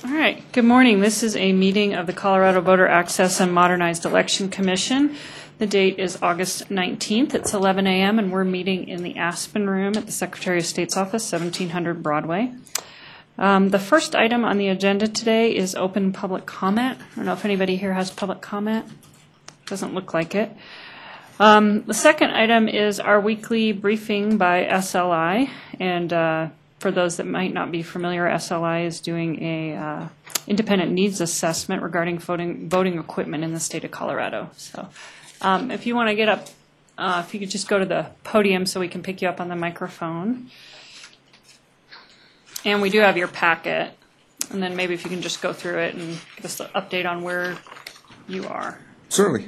All right, good morning. This is a meeting of the Colorado Voter Access and Modernized Election Commission. The date is August 19th. It's 11 a.m. and we're meeting in the Aspen Room at the Secretary of State's office, 1700 Broadway. The first item on the agenda today is open public comment. I don't know if anybody here has public comment. Doesn't look like it. The second item is our weekly briefing by SLI, and for those that might not be familiar, SLI is doing a independent needs assessment regarding voting equipment in the state of Colorado. So if you want to get up, if you could just go to the podium so we can pick you up on the microphone. And we do have your packet. And then maybe if you can just go through it and give us an update on where you are. Certainly.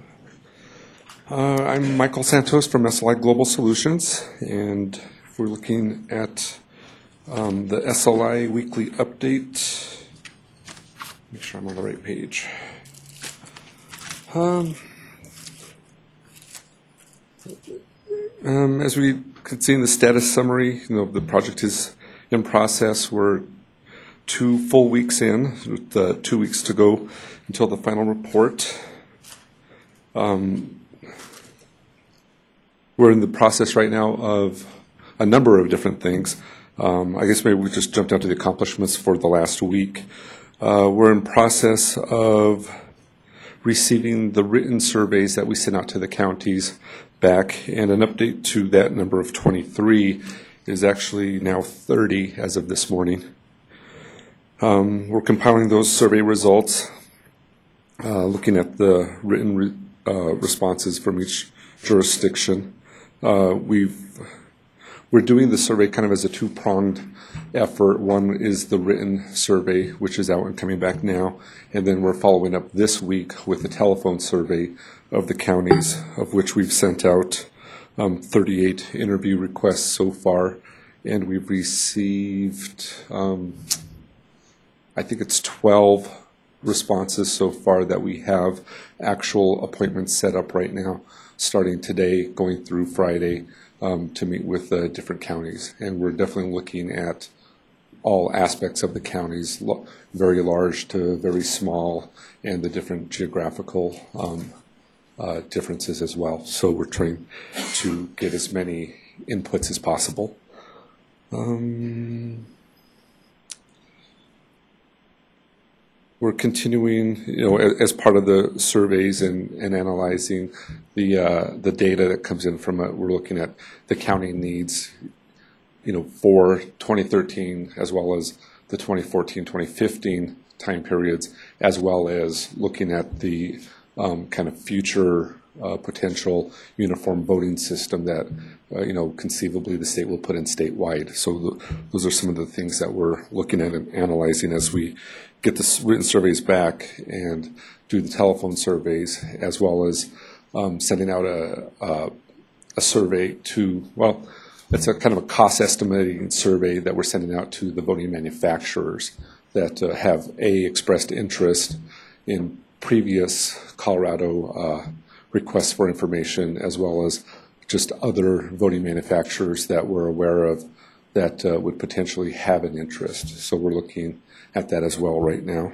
I'm Michael Santos from SLI Global Solutions, and we're looking at the SLI weekly update. Make sure I'm on the right page. As we can see in the status summary, the project is in process. We're 2 full weeks in, with 2 weeks to go until the final report. We're in the process right now of a number of different things. I guess maybe we just jump down to the accomplishments for the last week. We're in process of receiving the written surveys that we sent out to the counties back, and an update to that number of 23 is actually now 30 as of this morning. We're compiling those survey results, looking at the written responses from each jurisdiction. We're doing the survey kind of as a two-pronged effort. One is the written survey, which is out and coming back now, and then we're following up this week with the telephone survey of the counties, of which we've sent out 38 interview requests so far, and we've received, I think it's 12 responses so far that we have actual appointments set up right now, starting today, going through Friday, to meet with different counties. And we're definitely looking at all aspects of the counties, very large to very small, and the different geographical differences as well. So we're trying to get as many inputs as possible. We're continuing, as part of the surveys and analyzing the data that comes in from it. We're looking at the county needs, for 2013 as well as the 2014, 2015 time periods, as well as looking at the kind of future potential uniform voting system that conceivably the state will put in statewide. So those are some of the things that we're looking at and analyzing as we get the written surveys back and do the telephone surveys, as well as sending out a survey to, it's a kind of a cost estimating survey that we're sending out to the voting manufacturers that have expressed interest in previous Colorado requests for information, as well as just other voting manufacturers that we're aware of that would potentially have an interest. So we're looking at that as well right now.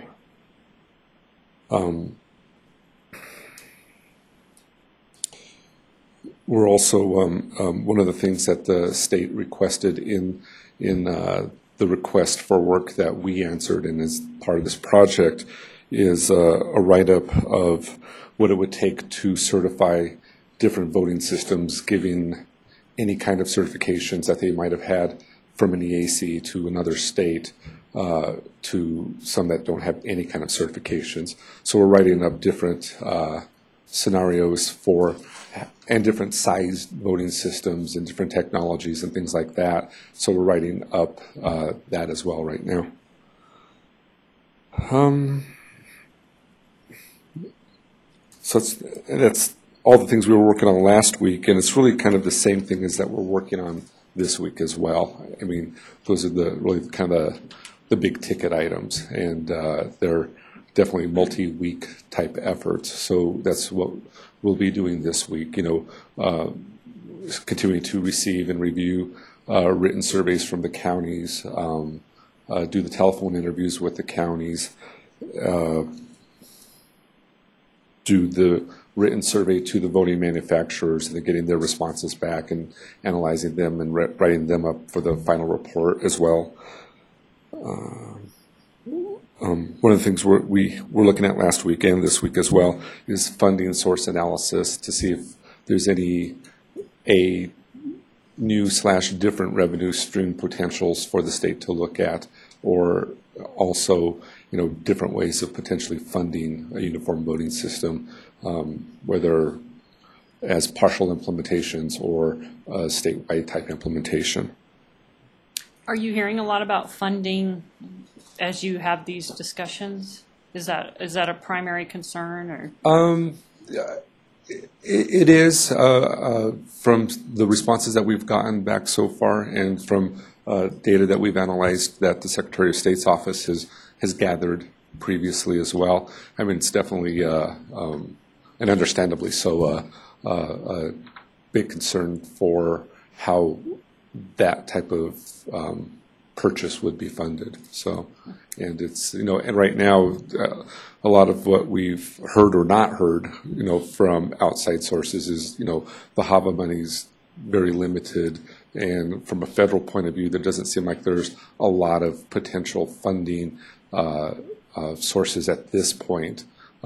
We're also, one of the things that the state requested in the request for work that we answered and as part of this project is a write-up of what it would take to certify different voting systems, giving any kind of certifications that they might have had from an EAC to another state, to some that don't have any kind of certifications. So we're writing up different scenarios for and different sized voting systems and different technologies and things like that. So we're writing up that as well right now. So that's all the things we were working on last week, and it's really kind of the same thing as that we're working on this week as well. I mean, those are really kind of the big ticket items, and they're definitely multi-week type efforts. So that's what we'll be doing this week. Continuing to receive and review written surveys from the counties, do the telephone interviews with the counties, do the written survey to the voting manufacturers, and then getting their responses back and analyzing them and writing them up for the final report as well. One of the things we're looking at last week and this week as well is funding source analysis to see if there's any new/different revenue stream potentials for the state to look at, or also, different ways of potentially funding a uniform voting system, whether as partial implementations or a statewide type implementation. Are you hearing a lot about funding as you have these discussions? Is that a primary concern, or? It is from the responses that we've gotten back so far, and from data that we've analyzed that the Secretary of State's office has gathered previously as well. I mean, it's definitely and understandably so a big concern for how that type of purchase would be funded. So, and it's, and right now, a lot of what we've heard or not heard, from outside sources is, the HAVA money's very limited. And from a federal point of view, there doesn't seem like there's a lot of potential funding sources at this point.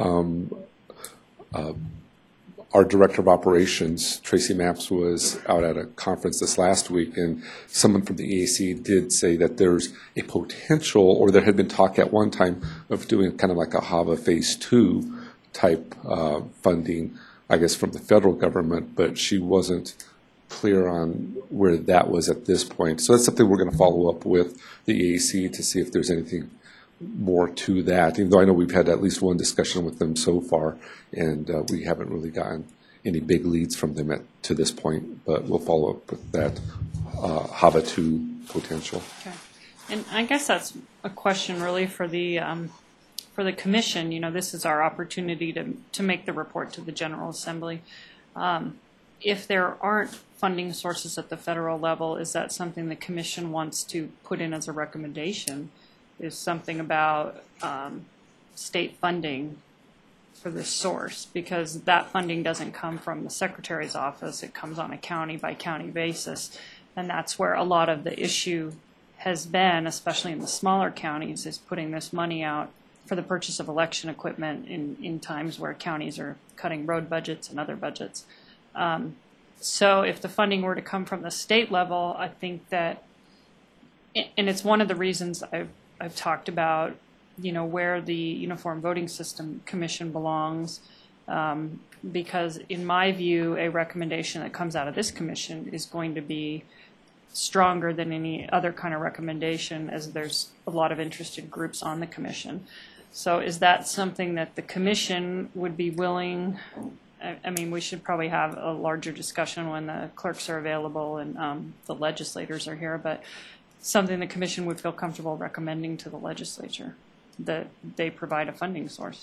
Our director of operations, Tracy Maps, was out at a conference this last week, and someone from the EAC did say that there's a potential, or there had been talk at one time of doing kind of like a HAVA Phase 2 type funding, I guess, from the federal government, but she wasn't clear on where that was at this point. So that's something we're going to follow up with the EAC to see if there's anything more to that, even though I know we've had at least one discussion with them so far, and we haven't really gotten any big leads from them to this point, but we'll follow up with that HAVA 2 potential. Okay. And I guess that's a question really for the commission. This is our opportunity to make the report to the General Assembly. If there aren't funding sources at the federal level, is that something the commission wants to put in as a recommendation? Is something about state funding for this source, because that funding doesn't come from the Secretary's office. It comes on a county-by-county basis, and that's where a lot of the issue has been, especially in the smaller counties, is putting this money out for the purchase of election equipment in times where counties are cutting road budgets and other budgets. So if the funding were to come from the state level, I think that, and it's one of the reasons I've talked about, where the Uniform Voting System Commission belongs, because in my view, a recommendation that comes out of this commission is going to be stronger than any other kind of recommendation, as there's a lot of interested groups on the commission. So is that something that the commission would be willing? I mean, we should probably have a larger discussion when the clerks are available and the legislators are here, but something the commission would feel comfortable recommending to the legislature, that they provide a funding source.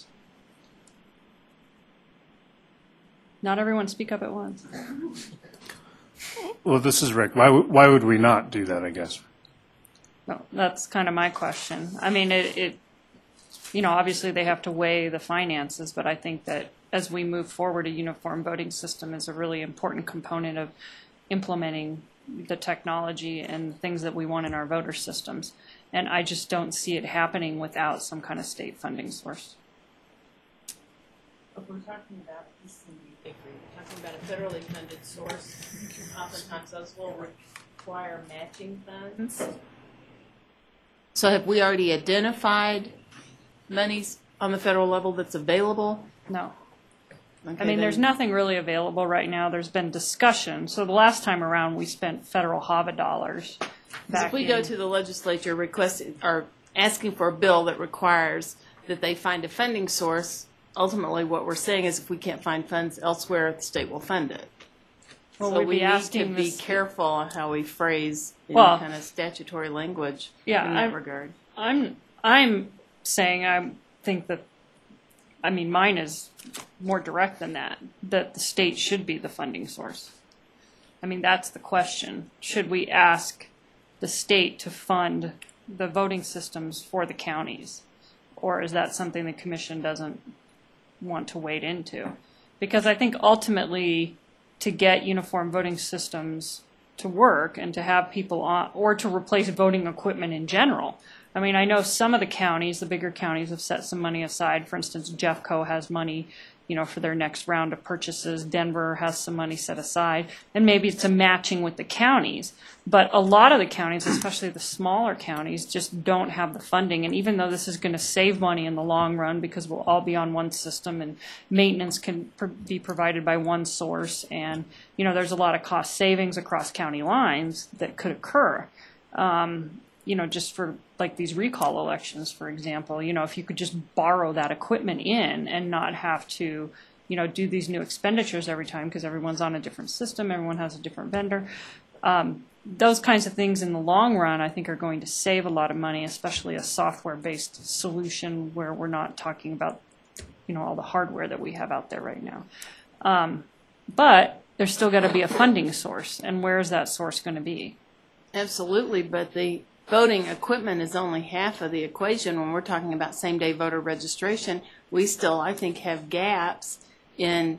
Not everyone speak up at once. Well, this is Rick. Why would we not do that, I guess? No, that's kind of my question. I mean, it obviously they have to weigh the finances, but I think that as we move forward, a uniform voting system is a really important component of implementing the technology and things that we want in our voter systems. And I just don't see it happening without some kind of state funding source. If we're talking about PCV, we're talking about a federally funded source, oftentimes those will require matching funds. So have we already identified monies on the federal level that's available? No. Okay, I mean, there's nothing really available right now. There's been discussion. So the last time around, we spent federal HAVA dollars. If we go to the legislature requesting or asking for a bill that requires that they find a funding source, ultimately what we're saying is if we can't find funds elsewhere, the state will fund it. Well, so we'd we be asking need to be this- careful on how we phrase any Well, kind of statutory language yeah, in that regard. I'm saying I think that, I mean, mine is more direct than that the state should be the funding source. I mean, that's the question. Should we ask the state to fund the voting systems for the counties? Or is that something the commission doesn't want to wade into? Because I think ultimately to get uniform voting systems to work and to have people on, or to replace voting equipment in general. I mean, I know some of the counties, the bigger counties, have set some money aside. For instance, Jeffco has money, for their next round of purchases. Denver has some money set aside, and maybe it's a matching with the counties. But a lot of the counties, especially the smaller counties, just don't have the funding. And even though this is going to save money in the long run because we'll all be on one system and maintenance can be provided by one source, and there's a lot of cost savings across county lines that could occur. Just for like these recall elections, for example, if you could just borrow that equipment in and not have to, do these new expenditures every time because everyone's on a different system, everyone has a different vendor. Those kinds of things in the long run, I think, are going to save a lot of money, especially a software-based solution where we're not talking about, all the hardware that we have out there right now. But there's still got to be a funding source, and where is that source going to be? Absolutely, but the voting equipment is only half of the equation. When we're talking about same-day voter registration, we still, I think, have gaps in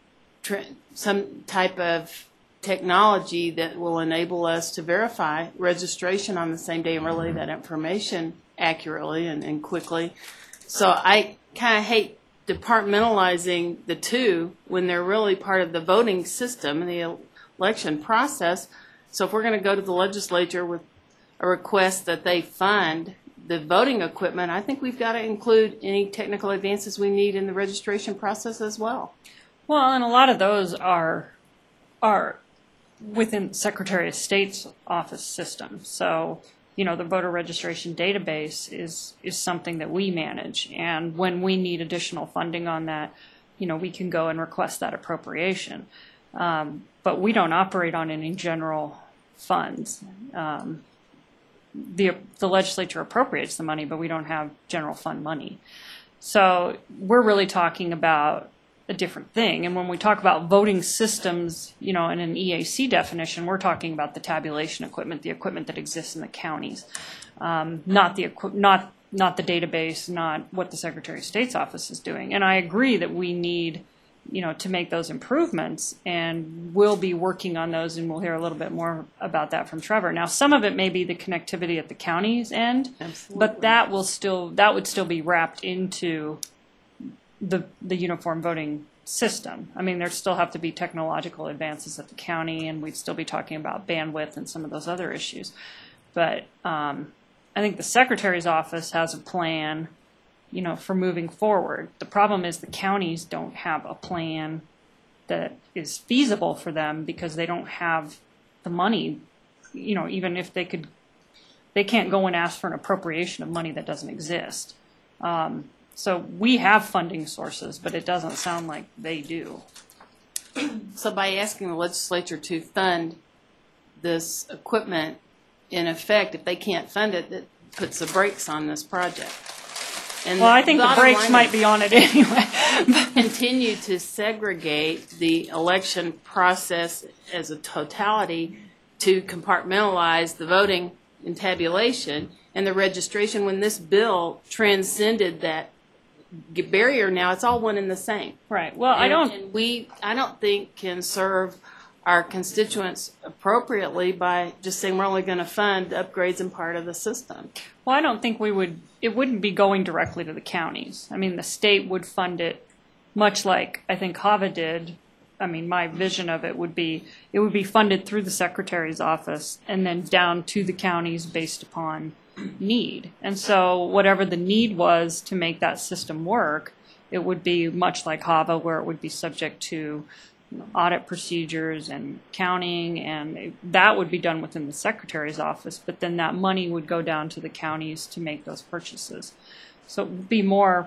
some type of technology that will enable us to verify registration on the same day and relay that information accurately and quickly. So I kind of hate departmentalizing the two when they're really part of the voting system and the election process. So if we're going to go to the legislature with a request that they fund the voting equipment, I think we've got to include any technical advances we need in the registration process as well. Well, and a lot of those are within Secretary of State's office system. So, the voter registration database is something that we manage. And when we need additional funding on that, we can go and request that appropriation. But we don't operate on any general funds. The legislature appropriates the money, but we don't have general fund money. So we're really talking about a different thing. And when we talk about voting systems, in an EAC definition, we're talking about the tabulation equipment, the equipment that exists in the counties, not the database, not what the Secretary of State's office is doing. And I agree that we need, to make those improvements, and we'll be working on those, and we'll hear a little bit more about that from Trevor. Now, some of it may be the connectivity at the county's end, Absolutely. but that would still be wrapped into the uniform voting system. I mean, there still have to be technological advances at the county, and we'd still be talking about bandwidth and some of those other issues. But I think the Secretary's office has a plan, for moving forward. The problem is the counties don't have a plan that is feasible for them because they don't have the money. Even if they can't go and ask for an appropriation of money that doesn't exist. So we have funding sources, but it doesn't sound like they do. So by asking the legislature to fund this equipment, in effect, if they can't fund it, that puts the brakes on this project. And Well, I think the brakes might be on it anyway. continue to segregate the election process as a totality to compartmentalize the voting and tabulation and the registration. When this bill transcended that barrier, now it's all one and the same. Right. Well, I don't think can serve our constituents appropriately by just saying we're only going to fund upgrades and part of the system. Well, I don't think it wouldn't be going directly to the counties. I mean, the state would fund it much like I think HAVA did. I mean, my vision of it would be funded through the Secretary's office and then down to the counties based upon need. And so whatever the need was to make that system work, it would be much like HAVA, where it would be subject to audit procedures and counting, and that would be done within the Secretary's office, but then that money would go down to the counties to make those purchases. So it would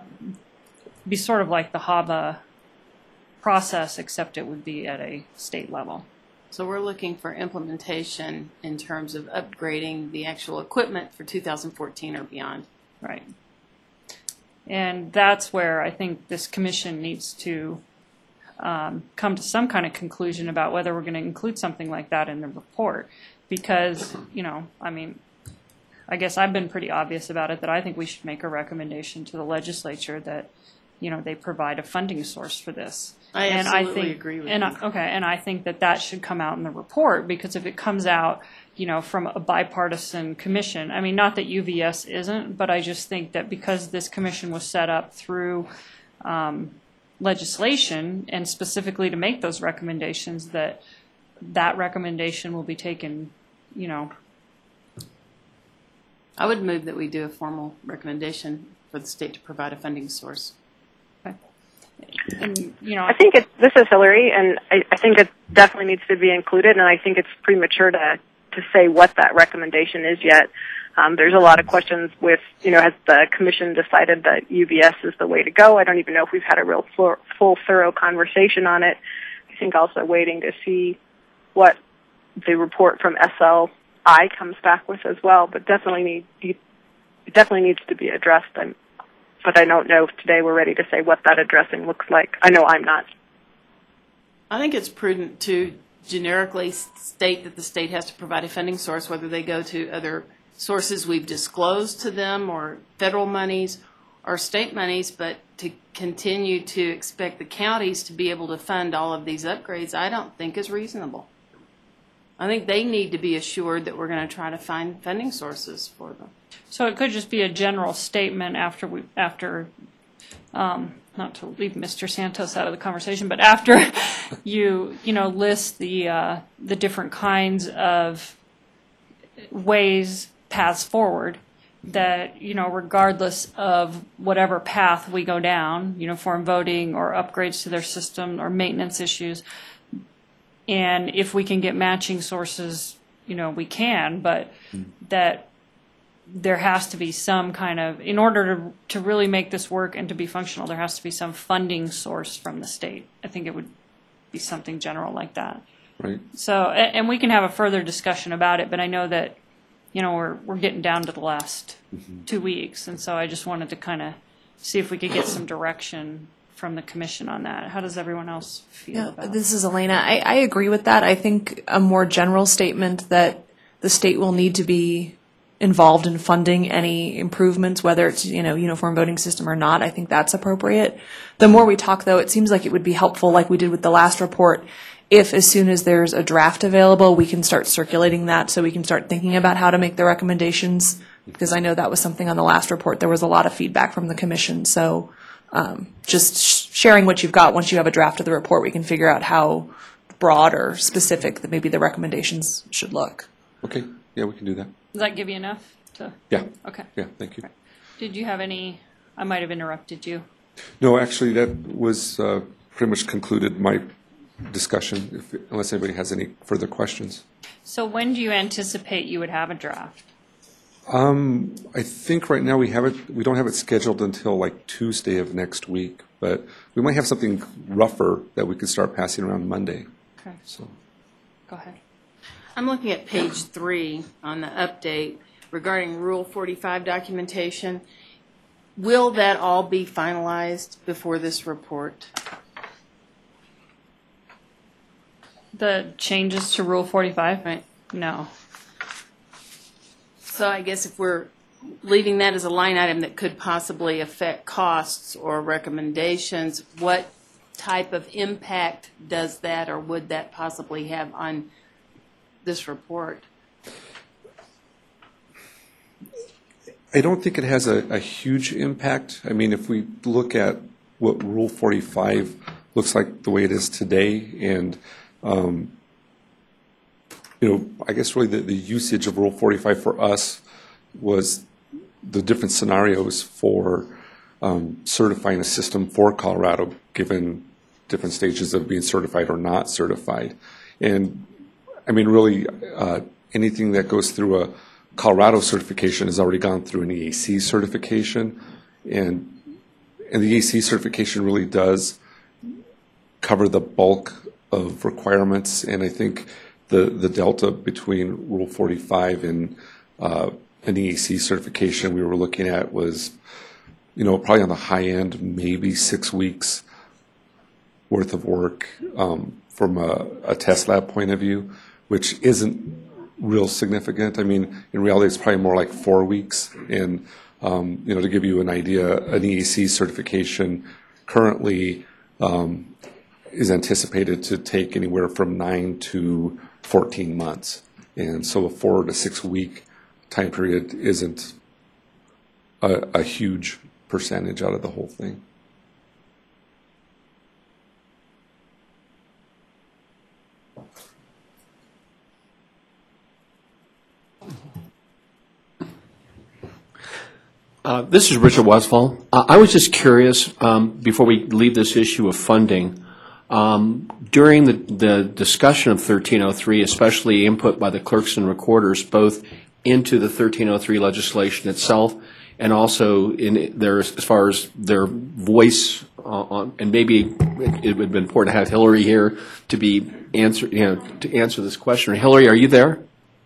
be sort of like the HAVA process, except it would be at a state level. So we're looking for implementation in terms of upgrading the actual equipment for 2014 or beyond. Right. And that's where I think this commission needs to come to some kind of conclusion about whether we're going to include something like that in the report. Because, I mean, I guess I've been pretty obvious about it, that I think we should make a recommendation to the legislature that, they provide a funding source for this. I And absolutely think, agree with and you. and I think that should come out in the report, because if it comes out, from a bipartisan commission, I mean, not that UVS isn't, but I just think that because this commission was set up through legislation and specifically to make those recommendations, that recommendation will be taken, I would move that we do a formal recommendation for the state to provide a funding source. and, I think this is Hillary, and I think it definitely needs to be included, and I think it's premature to say what that recommendation is yet. There's a lot of questions with, has the commission decided that UVS is the way to go? I don't even know if we've had a real full, thorough conversation on it. I think also waiting to see what the report from SLI comes back with as well, but it definitely needs to be addressed. But I don't know if today we're ready to say what that addressing looks like. I know I'm not. I think it's prudent to generically state that the state has to provide a funding source, whether they go to other sources we've disclosed to them or federal monies or state monies, but to continue to expect the counties to be able to fund all of these upgrades, I don't think is reasonable. I think they need to be assured that we're going to try to find funding sources for them. So it could just be a general statement after not to leave Mr. Santos out of the conversation, but after you list the different kinds of paths forward, that regardless of whatever path we go down, uniform voting or upgrades to their system or maintenance issues, and if we can get matching sources, we can, but that there has to be some kind of, in order to really make this work and to be functional, there has to be some funding source from the state. I think it would be something general like that. Right. So, and we can have a further discussion about it, but I know that, we're getting down to the last 2 weeks, and so I just wanted to kind of see if we could get some direction from the commission on that. How does everyone else feel about it? This is Elena. I agree with that. I think a more general statement that the state will need to be involved in funding any improvements, whether it's, uniform voting system or not, I think that's appropriate. The more we talk, though, it seems like it would be helpful, like we did with the last report, if as soon as there's a draft available, we can start circulating that so we can start thinking about how to make the recommendations, because I know that was something on the last report. There was a lot of feedback from the commission. So just sharing what you've got, once you have a draft of the report, we can figure out how broad or specific that maybe the recommendations should look. Okay. Yeah, we can do that. Does that give you enough to? Yeah. Okay. Yeah, thank you. Did you have any, I might have interrupted you. No, actually, that was pretty much concluded my discussion, unless anybody has any further questions. So when do you anticipate you would have a draft? I think right now we don't have it scheduled until like Tuesday of next week, but we might have something rougher that we could start passing around Monday. Okay, So, go ahead. I'm looking at page 3 on the update regarding Rule 45 documentation. Will that all be finalized before this report? The changes to Rule 45? Right. No. So I guess if we're leaving that as a line item that could possibly affect costs or recommendations, what type of impact does that or would that possibly have on this report? I don't think it has a huge impact. I mean, if we look at what Rule 45 looks like the way it is today, and I guess really the usage of Rule 45 for us was the different scenarios for certifying a system for Colorado, given different stages of being certified or not certified. And I mean, really, anything that goes through a Colorado certification has already gone through an EAC certification, and the EAC certification really does cover the bulk of requirements. And I think the delta between Rule 45 and an EAC certification we were looking at was, probably on the high end, maybe 6 weeks worth of work from a test lab point of view, which isn't real significant. I mean, in reality, it's probably more like 4 weeks. And, to give you an idea, an EAC certification currently is anticipated to take anywhere from 9 to 14 months. And so a 4 to 6 week time period isn't a huge percentage out of the whole thing. This is Richard Westfall. I was just curious, before we leave this issue of funding, during the discussion of 1303, especially input by the clerks and recorders, both into the 1303 legislation itself and also in their, as far as their voice on, and maybe it would be important to have Hillary here to be to answer this question. Hillary, are you there?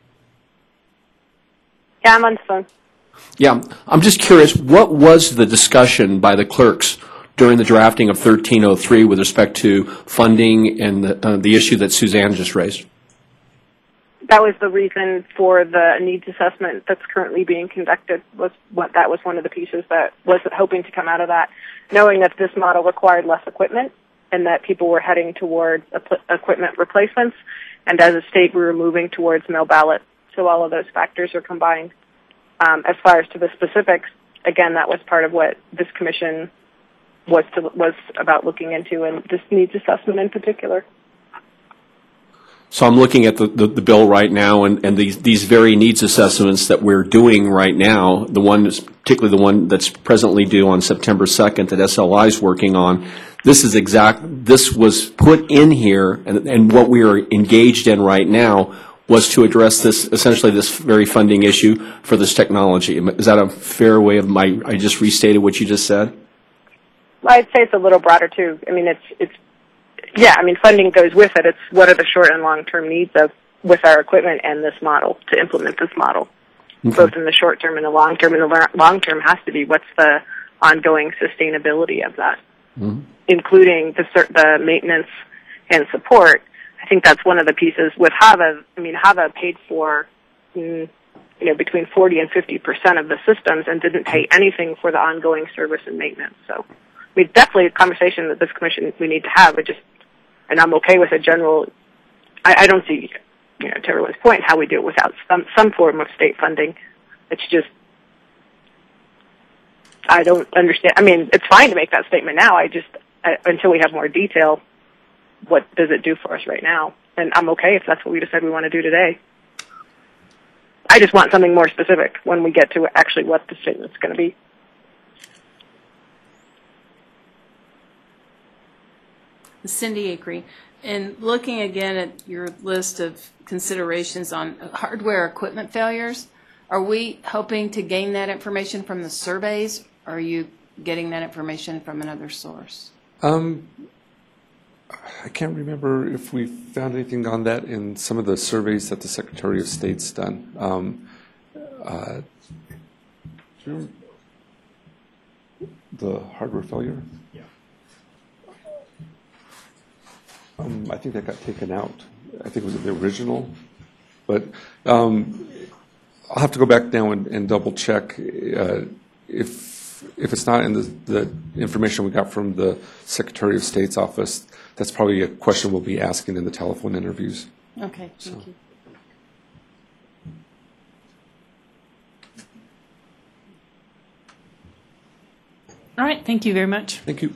Yeah, I'm on the phone. Yeah, I'm just curious, what was the discussion by the clerks during the drafting of 1303 with respect to funding and the issue that Suzanne just raised? That was the reason for the needs assessment that's currently being conducted. That was one of the pieces that was hoping to come out of that, knowing that this model required less equipment and that people were heading towards equipment replacements. And as a state, we were moving towards mail ballot. So all of those factors are combined. As far as to the specifics, again, that was part of what this commission was about looking into, and this needs assessment in particular. So I'm looking at the bill right now, and these very needs assessments that we're doing right now, particularly the one that's presently due on September 2nd that SLI is working on, this was put in here, and what we are engaged in right now was to address essentially this very funding issue for this technology. Is that a fair way of I just restated what you just said? I'd say it's a little broader too. I mean, funding goes with it. It's what are the short and long-term needs with our equipment and this model to implement this model, both in the short term and the long term. And the long term has to be what's the ongoing sustainability of that, including the maintenance and support. I think that's one of the pieces with HAVA. I mean, HAVA paid for, between 40 and 50% of the systems and didn't pay anything for the ongoing service and maintenance. So, I mean, definitely a conversation that this commission we need to have. And I'm okay with a general. I don't see, to everyone's point, how we do it without some form of state funding. It's just, I don't understand. I mean, it's fine to make that statement now. Until we have more detail, what does it do for us right now? And I'm okay if that's what we decide we want to do today. I just want something more specific when we get to actually what the statement's going to be. Cindy Acree, and looking again at your list of considerations on hardware equipment failures, are we hoping to gain that information from the surveys, or are you getting that information from another source? I can't remember if we found anything on that in some of the surveys that the Secretary of State's done. The hardware failure? Yeah. I think that got taken out. I think it was the original. But I'll have to go back now and double check if it's not in the information we got from the Secretary of State's office. That's probably a question we'll be asking in the telephone interviews. Okay, thank you. All right, thank you very much. Thank you.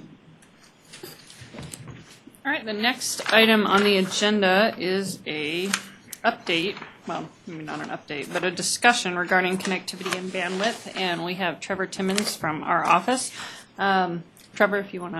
All right, the next item on the agenda is a update, well, maybe not an update, but a discussion regarding connectivity and bandwidth, and we have Trevor Timmons from our office. Trevor, if you want to.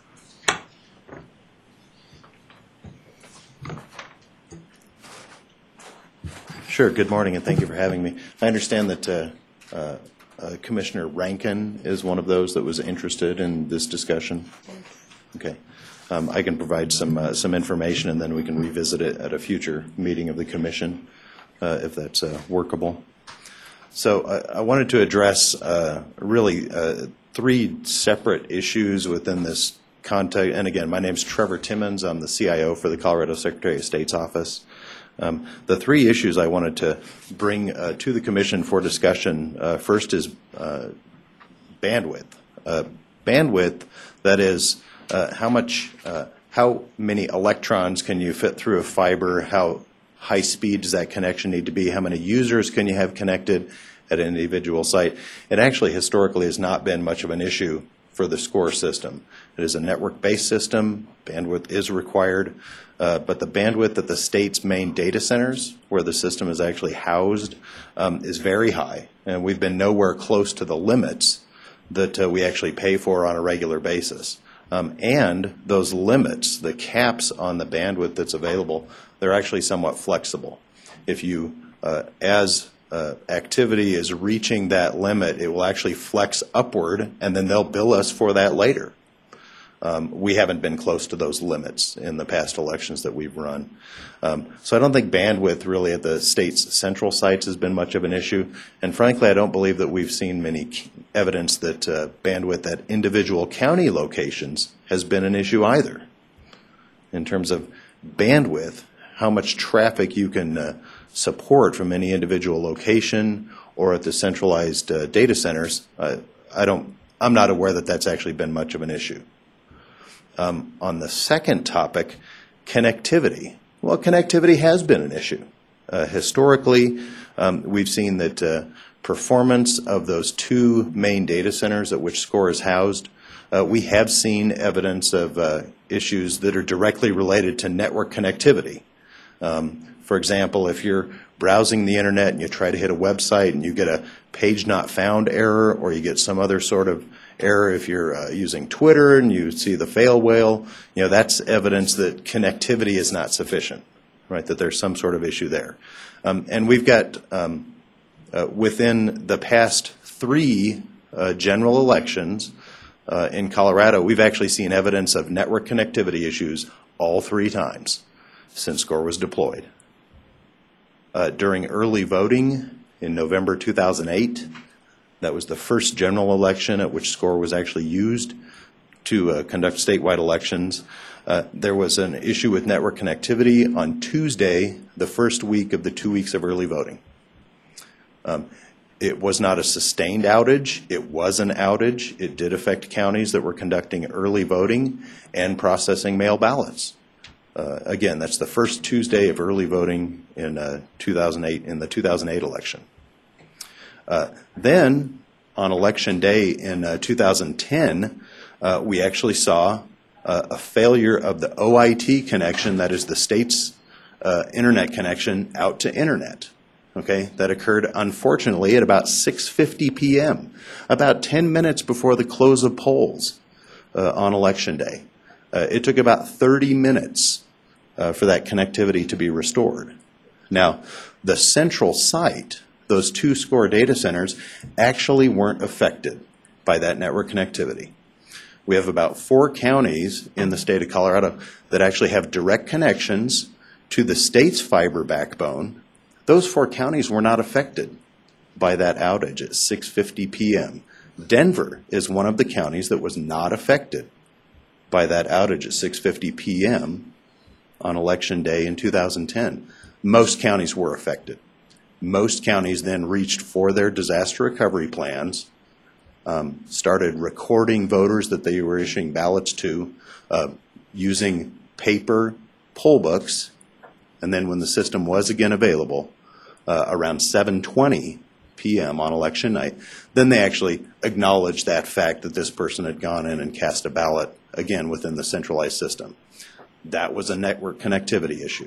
Sure. Good morning, and thank you for having me. I understand that Commissioner Rankin is one of those that was interested in this discussion. Okay. I can provide some information, and then we can revisit it at a future meeting of the commission, if that's workable. So I wanted to address really three separate issues within this context. And again, my name's Trevor Timmons. I'm the CIO for the Colorado Secretary of State's office. The three issues I wanted to bring to the Commission for discussion, first is bandwidth. Bandwidth, that is, how many electrons can you fit through a fiber, how high speed does that connection need to be, how many users can you have connected at an individual site. It actually historically has not been much of an issue for the SCORE system. It is a network-based system, bandwidth is required, but the bandwidth at the state's main data centers, where the system is actually housed, is very high, and we've been nowhere close to the limits that we actually pay for on a regular basis. And those limits, the caps on the bandwidth that's available, they're actually somewhat flexible. If you, as activity is reaching that limit, it will actually flex upward, and then they'll bill us for that later. We haven't been close to those limits in the past elections that we've run. So I don't think bandwidth really at the state's central sites has been much of an issue. And frankly, I don't believe that we've seen many evidence that bandwidth at individual county locations has been an issue either. In terms of bandwidth, how much traffic you can support from any individual location or at the centralized data centers, I'm not aware that that's actually been much of an issue. On the second topic, connectivity. Well, connectivity has been an issue. Historically, we've seen that performance of those two main data centers at which SCORE is housed, we have seen evidence of issues that are directly related to network connectivity. For example, if you're browsing the internet and you try to hit a website and you get a page not found error, or you get some other sort of error if you're using Twitter and you see the fail whale, that's evidence that connectivity is not sufficient, right, that there's some sort of issue there. And we've got, within the past three general elections in Colorado, we've actually seen evidence of network connectivity issues all three times since SCORE was deployed. During early voting in November 2008, that was the first general election at which SCORE was actually used to conduct statewide elections. There was an issue with network connectivity on Tuesday, the first week of the 2 weeks of early voting. It was not a sustained outage. It was an outage. It did affect counties that were conducting early voting and processing mail ballots. Again, that's the first Tuesday of early voting in 2008, in the 2008 election. Then, on election day in 2010, we actually saw a failure of the OIT connection, that is the state's internet connection out to internet. Okay, that occurred unfortunately at about 6:50 p.m., about 10 minutes before the close of polls on election day. It took about 30 minutes for that connectivity to be restored. Now, the central site, those two SCORE data centers, actually weren't affected by that network connectivity. We have about 4 counties in the state of Colorado that actually have direct connections to the state's fiber backbone. Those 4 counties were not affected by that outage at 6:50 p.m. Denver is one of the counties that was not affected by that outage at 6:50 p.m. on election day in 2010. Most counties were affected. Most counties then reached for their disaster recovery plans, started recording voters that they were issuing ballots to using paper poll books, and then when the system was again available, around 7:20 p.m. on election night, then they actually acknowledged that fact that this person had gone in and cast a ballot, again, within the centralized system. That was a network connectivity issue.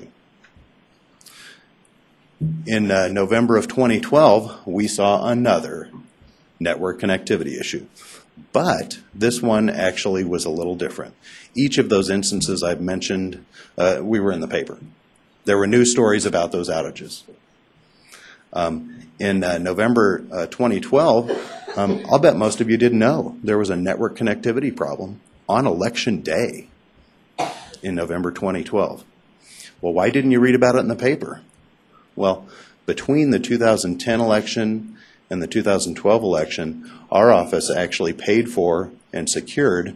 In November of 2012, we saw another network connectivity issue. But this one actually was a little different. Each of those instances I've mentioned, we were in the paper. There were news stories about those outages. In November 2012, I'll bet most of you didn't know there was a network connectivity problem on election day in November 2012. Well, why didn't you read about it in the paper? Well, between the 2010 election and the 2012 election, our office actually paid for and secured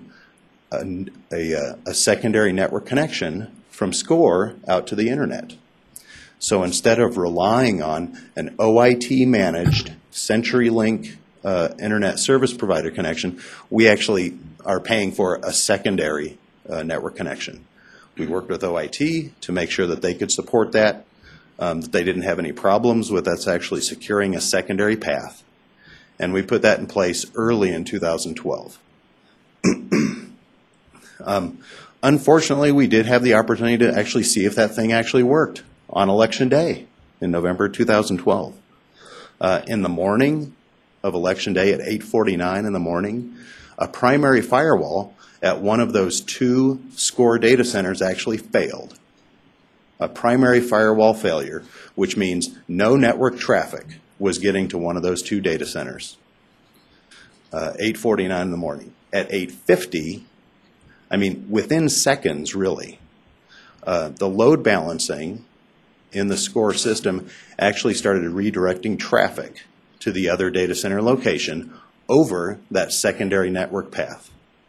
a secondary network connection from SCORE out to the internet. So instead of relying on an OIT-managed CenturyLink internet service provider connection, we actually are paying for a secondary network connection. We worked with OIT to make sure that they could support that they didn't have any problems with us actually securing a secondary path. And we put that in place early in 2012. Unfortunately, we did have the opportunity to actually see if that thing actually worked on Election Day in November 2012. In the morning of Election Day at 8:49 in the morning, a primary firewall at one of those 2 SCORE data centers actually failed. A primary firewall failure, which means no network traffic was getting to one of those 2 data centers. 8:49 in the morning. At 8:50, I mean, within seconds, really, the load balancing in the SCORE system actually started redirecting traffic to the other data center location over that secondary network path.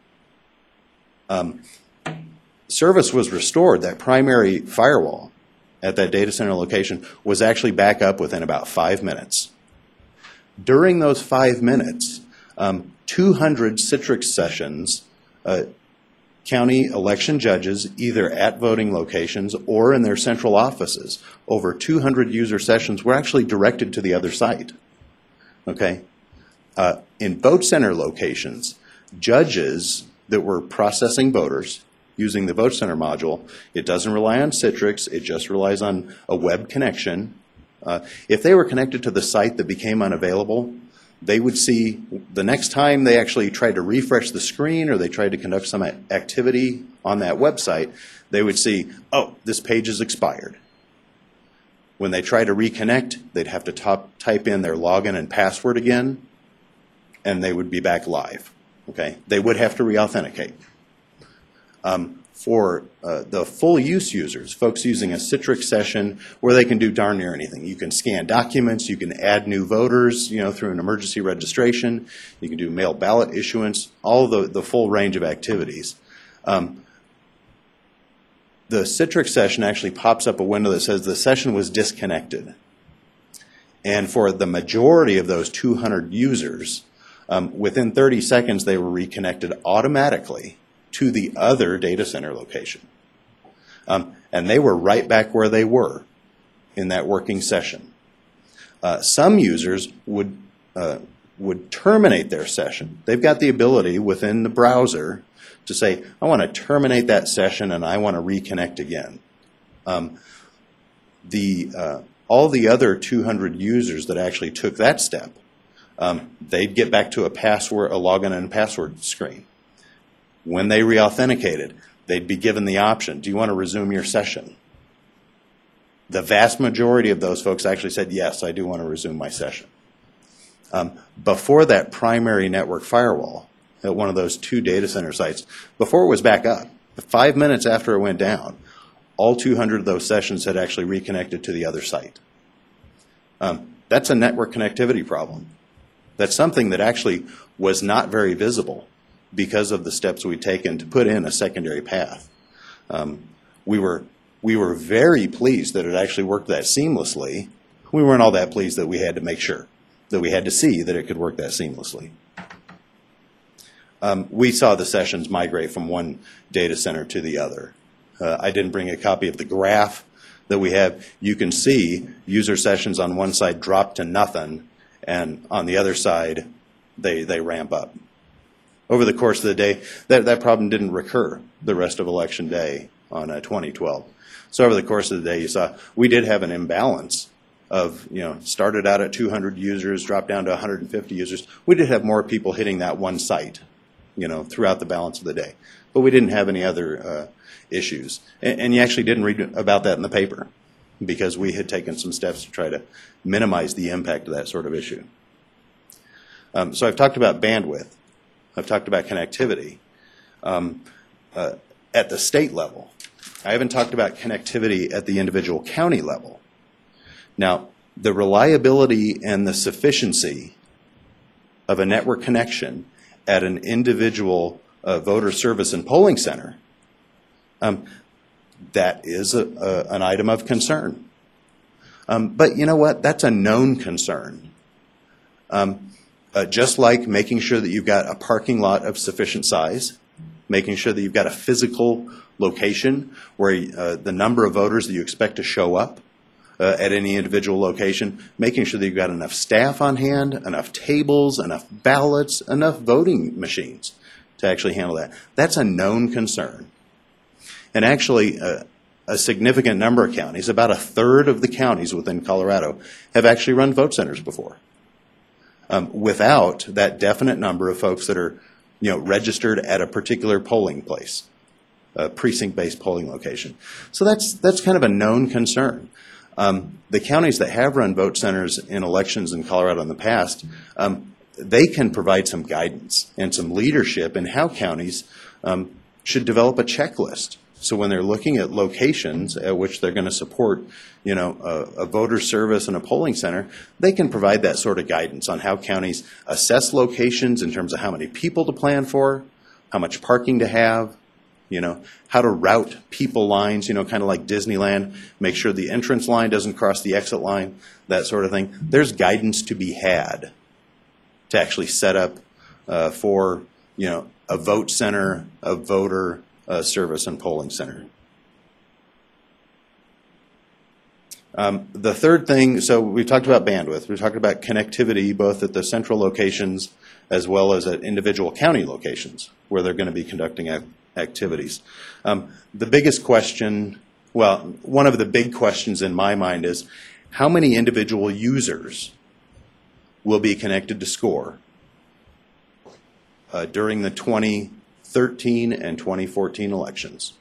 Service was restored. That primary firewall at that data center location was actually back up within about 5 minutes. During those 5 minutes, 200 Citrix sessions, county election judges, either at voting locations or in their central offices, over 200 user sessions were actually directed to the other site. Okay? In vote center locations, judges that were processing voters using the vote center module, it doesn't rely on Citrix, it just relies on a web connection. If they were connected to the site that became unavailable, they would see the next time they actually tried to refresh the screen or they tried to conduct some activity on that website, they would see, oh, this page is expired. When they try to reconnect, they'd have to type in their login and password again, and they would be back live. Okay? They would have to re-authenticate. For the full use users, folks using a Citrix session where they can do darn near anything. You can scan documents, you can add new voters, through an emergency registration, you can do mail ballot issuance, all the full range of activities. The Citrix session actually pops up a window that says the session was disconnected. And for the majority of those 200 users, within 30 seconds they were reconnected automatically to the other data center location. And they were right back where they were in that working session. Some users would terminate their session. They've got the ability within the browser to say, I want to terminate that session and I want to reconnect again. All the other 200 users that actually took that step, they'd get back to a login and password screen. When they re-authenticated, they'd be given the option, do you want to resume your session? The vast majority of those folks actually said, yes, I do want to resume my session. Before that primary network firewall at one of those 2 data center sites, before it was back up, 5 minutes after it went down, all 200 of those sessions had actually reconnected to the other site. That's a network connectivity problem. That's something that actually was not very visible because of the steps we'd taken to put in a secondary path. We were very pleased that it actually worked that seamlessly. We weren't all that pleased that we had to make sure, that we had to see that it could work that seamlessly. We saw the sessions migrate from one data center to the other. I didn't bring a copy of the graph that we have. You can see user sessions on one side drop to nothing, and on the other side, they ramp up. Over the course of the day, that problem didn't recur the rest of Election Day on 2012. So over the course of the day, you saw we did have an imbalance of, started out at 200 users, dropped down to 150 users. We did have more people hitting that one site, throughout the balance of the day. But we didn't have any other issues. And you actually didn't read about that in the paper because we had taken some steps to try to minimize the impact of that sort of issue. So I've talked about bandwidth. I've talked about connectivity. At the state level, I haven't talked about connectivity at the individual county level. Now, the reliability and the sufficiency of a network connection at an individual voter service and polling center, that is an item of concern. But you know what? That's a known concern. Just like making sure that you've got a parking lot of sufficient size, making sure that you've got a physical location where the number of voters that you expect to show up at any individual location, making sure that you've got enough staff on hand, enough tables, enough ballots, enough voting machines to actually handle that. That's a known concern. And actually, a significant number of counties, about a third of the counties within Colorado, have actually run vote centers before, without that definite number of folks that are, registered at a particular polling place, a precinct-based polling location. So that's kind of a known concern. The counties that have run vote centers in elections in Colorado in the past, they can provide some guidance and some leadership in how counties should develop a checklist. So when they're looking at locations at which they're going to support, a voter service and a polling center, they can provide that sort of guidance on how counties assess locations in terms of how many people to plan for, how much parking to have, how to route people lines, kind of like Disneyland, make sure the entrance line doesn't cross the exit line, that sort of thing. There's guidance to be had to actually set up for, a vote center, a voter service and polling center. The third thing, so we've talked about bandwidth. We've talked about connectivity both at the central locations as well as at individual county locations where they're going to be conducting activities. The biggest question, one of the big questions in my mind is how many individual users will be connected to SCORE during the 2013 and 2014 elections.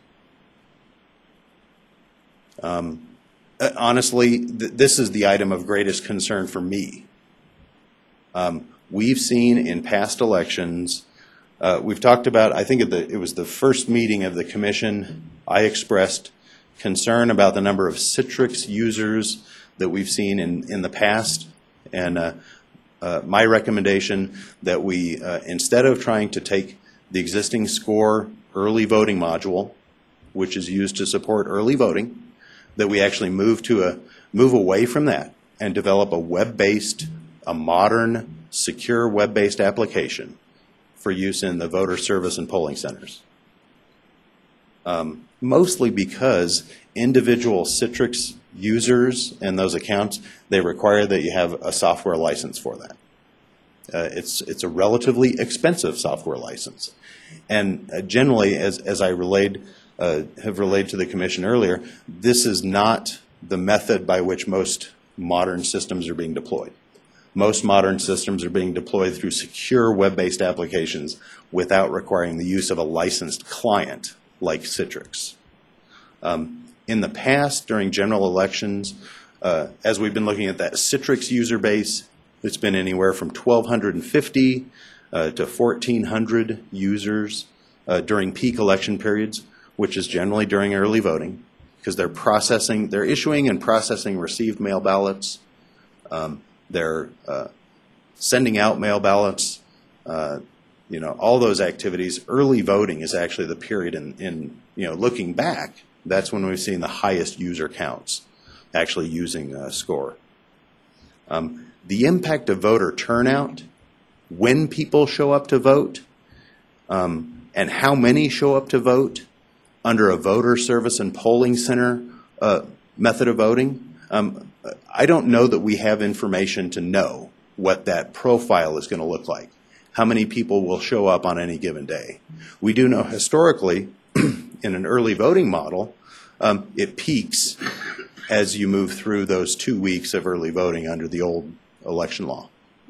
Honestly, this is the item of greatest concern for me. We've seen in past elections, we've talked about, I think it was the first meeting of the commission, I expressed concern about the number of Citrix users that we've seen in the past. And my recommendation that we, instead of trying to take the existing SCORE early voting module, which is used to support early voting, that we actually move away from that and develop a modern, secure web-based application for use in the voter service and polling centers. Mostly because individual Citrix users and those accounts, they require that you have a software license for that. It's a relatively expensive software license. And generally, as I have relayed to the commission earlier, this is not the method by which most modern systems are being deployed. Most modern systems are being deployed through secure web-based applications without requiring the use of a licensed client like Citrix. In the past, during general elections, as we've been looking at that Citrix user base, it's been anywhere from 1,250 to 1,400 users during peak election periods, which is generally during early voting, because they're issuing and processing received mail ballots. They're sending out mail ballots, all those activities. Early voting is actually the period in looking back, that's when we've seen the highest user counts actually using SCORE. The impact of voter turnout, when people show up to vote, and how many show up to vote under a voter service and polling center method of voting, I don't know that we have information to know what that profile is going to look like, how many people will show up on any given day. We do know historically in an early voting model, it peaks as you move through those 2 weeks of early voting under the old election law.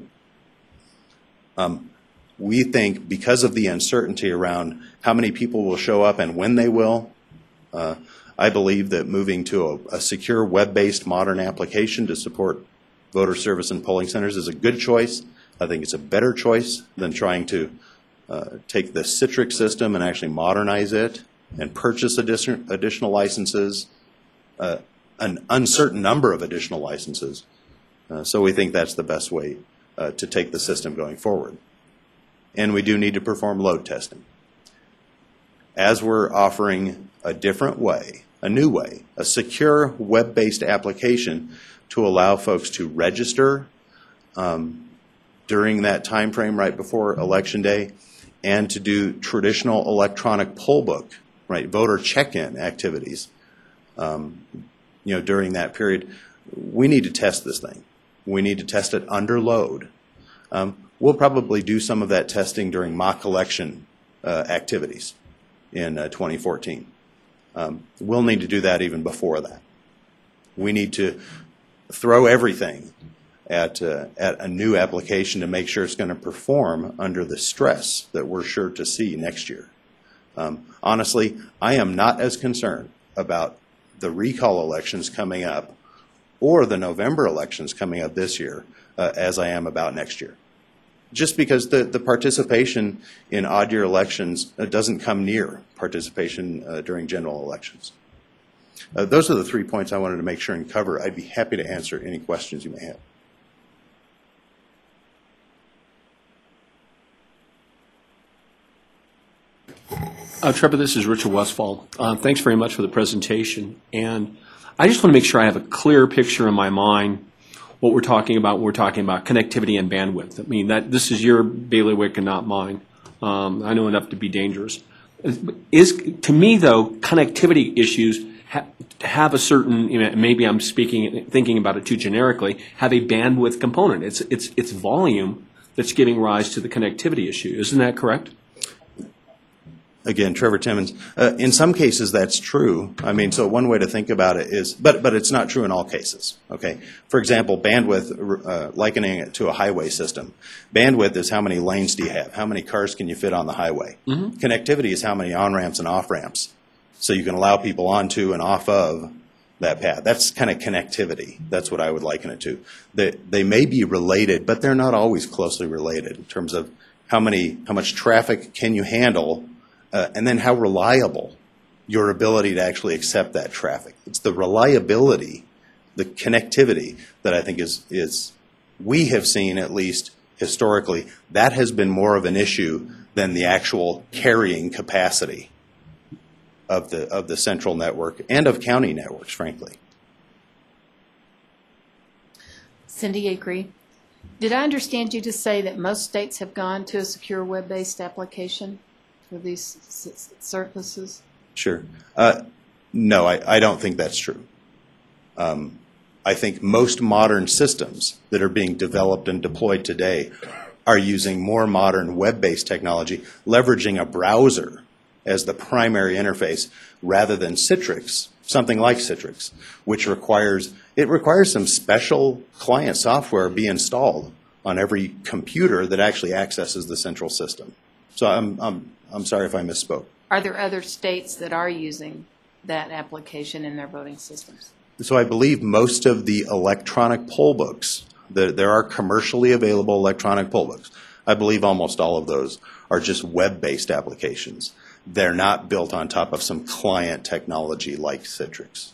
We think because of the uncertainty around how many people will show up and when they will, I believe that moving to a secure web-based modern application to support voter service and polling centers is a good choice. I think it's a better choice than trying to take the Citrix system and actually modernize it and purchase additional licenses, an uncertain number of additional licenses. So we think that's the best way to take the system going forward. And we do need to perform load testing. As we're offering a different way a new way, a secure web-based application to allow folks to register during that time frame right before Election Day, and to do traditional electronic poll book, right, voter check-in activities, during that period. We need to test this thing. We need to test it under load. We'll probably do some of that testing during mock election activities in 2014. We'll need to do that even before that. We need to throw everything at a new application to make sure it's going to perform under the stress that we're sure to see next year. Honestly, I am not as concerned about the recall elections coming up or the November elections coming up this year as I am about next year. Just because the participation in odd year elections doesn't come near participation during general elections. Those are the 3 points I wanted to make sure and cover. I'd be happy to answer any questions you may have. Trevor, this is Richard Westfall. Thanks very much for the presentation. And I just want to make sure I have a clear picture in my mind what we're talking about when we're talking about connectivity and bandwidth. I mean, this is your bailiwick and not mine. I know enough to be dangerous. To me, though, connectivity issues have a certain, maybe I'm thinking about it too generically, have a bandwidth component. It's volume that's giving rise to the connectivity issue. Isn't that correct? Again, Trevor Timmons. In some cases, that's true. I mean, so one way to think about it is, but it's not true in all cases. Okay. For example, bandwidth, likening it to a highway system. Bandwidth is how many lanes do you have? How many cars can you fit on the highway? Mm-hmm. Connectivity is how many on-ramps and off-ramps. So you can allow people onto and off of that path. That's kind of connectivity. That's what I would liken it to. They may be related, but they're not always closely related in terms of how much traffic can you handle. And then how reliable your ability to actually accept that traffic. It's the reliability, the connectivity that I think is we have seen, at least historically, that has been more of an issue than the actual carrying capacity of the central network and of county networks, frankly. Cindy Acree, did I understand you to say that most states have gone to a secure web-based application for these services? Sure. No, I don't think that's true. I think most modern systems that are being developed and deployed today are using more modern web-based technology, leveraging a browser as the primary interface rather than Citrix, something like Citrix, which requires some special client software be installed on every computer that actually accesses the central system. So I'm sorry if I misspoke. Are there other states that are using that application in their voting systems? So I believe most of the electronic poll books, there are commercially available electronic poll books. I believe almost all of those are just web-based applications. They're not built on top of some client technology like Citrix.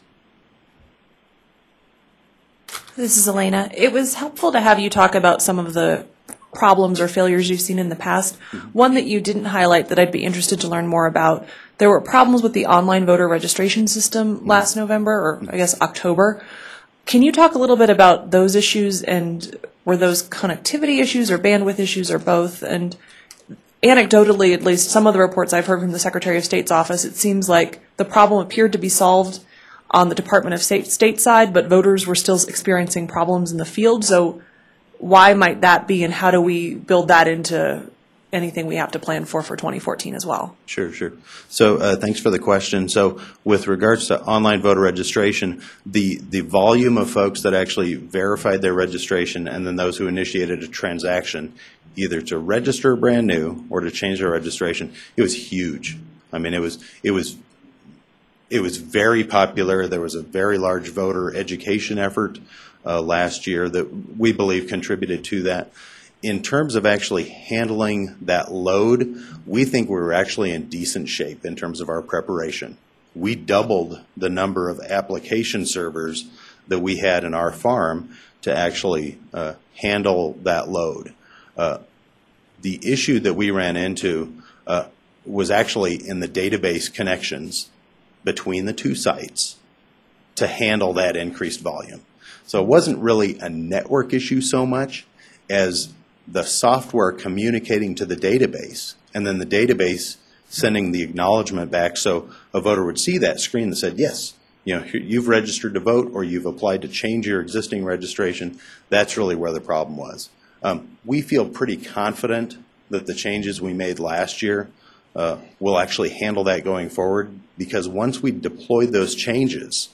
This is Elena. It was helpful to have you talk about some of the problems or failures you've seen in the past. One that you didn't highlight that I'd be interested to learn more about, there were problems with the online voter registration system last November, or I guess October. Can you talk a little bit about those issues, and were those connectivity issues or bandwidth issues or both? And anecdotally, at least some of the reports I've heard from the Secretary of State's office, it seems like the problem appeared to be solved on the Department of State side, but voters were still experiencing problems in the field. So why might that be, and how do we build that into anything we have to plan for 2014 as well? Sure. So thanks for the question. So with regards to online voter registration, the volume of folks that actually verified their registration and then those who initiated a transaction, either to register brand new or to change their registration, it was huge. I mean, it was very popular. There was a very large voter education effort last year that we believe contributed to that. In terms of actually handling that load, we think we were actually in decent shape in terms of our preparation. We doubled the number of application servers that we had in our farm to actually handle that load. The issue that we ran into was actually in the database connections between the two sites to handle that increased volume. So it wasn't really a network issue so much as the software communicating to the database, and then the database sending the acknowledgement back so a voter would see that screen that said, yes, you've registered to vote or you've applied to change your existing registration. That's really where the problem was. We feel pretty confident that the changes we made last year will actually handle that going forward, because once we deployed those changes,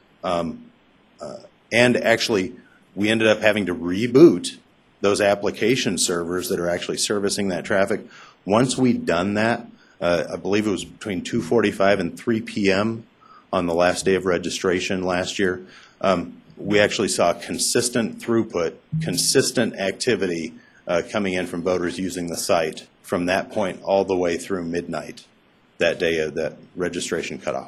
and actually we ended up having to reboot those application servers that are actually servicing that traffic. Once we'd done that, I believe it was between 2:45 and 3 p.m. on the last day of registration last year, we actually saw consistent throughput, consistent activity coming in from voters using the site from that point all the way through midnight that day of that registration cutoff.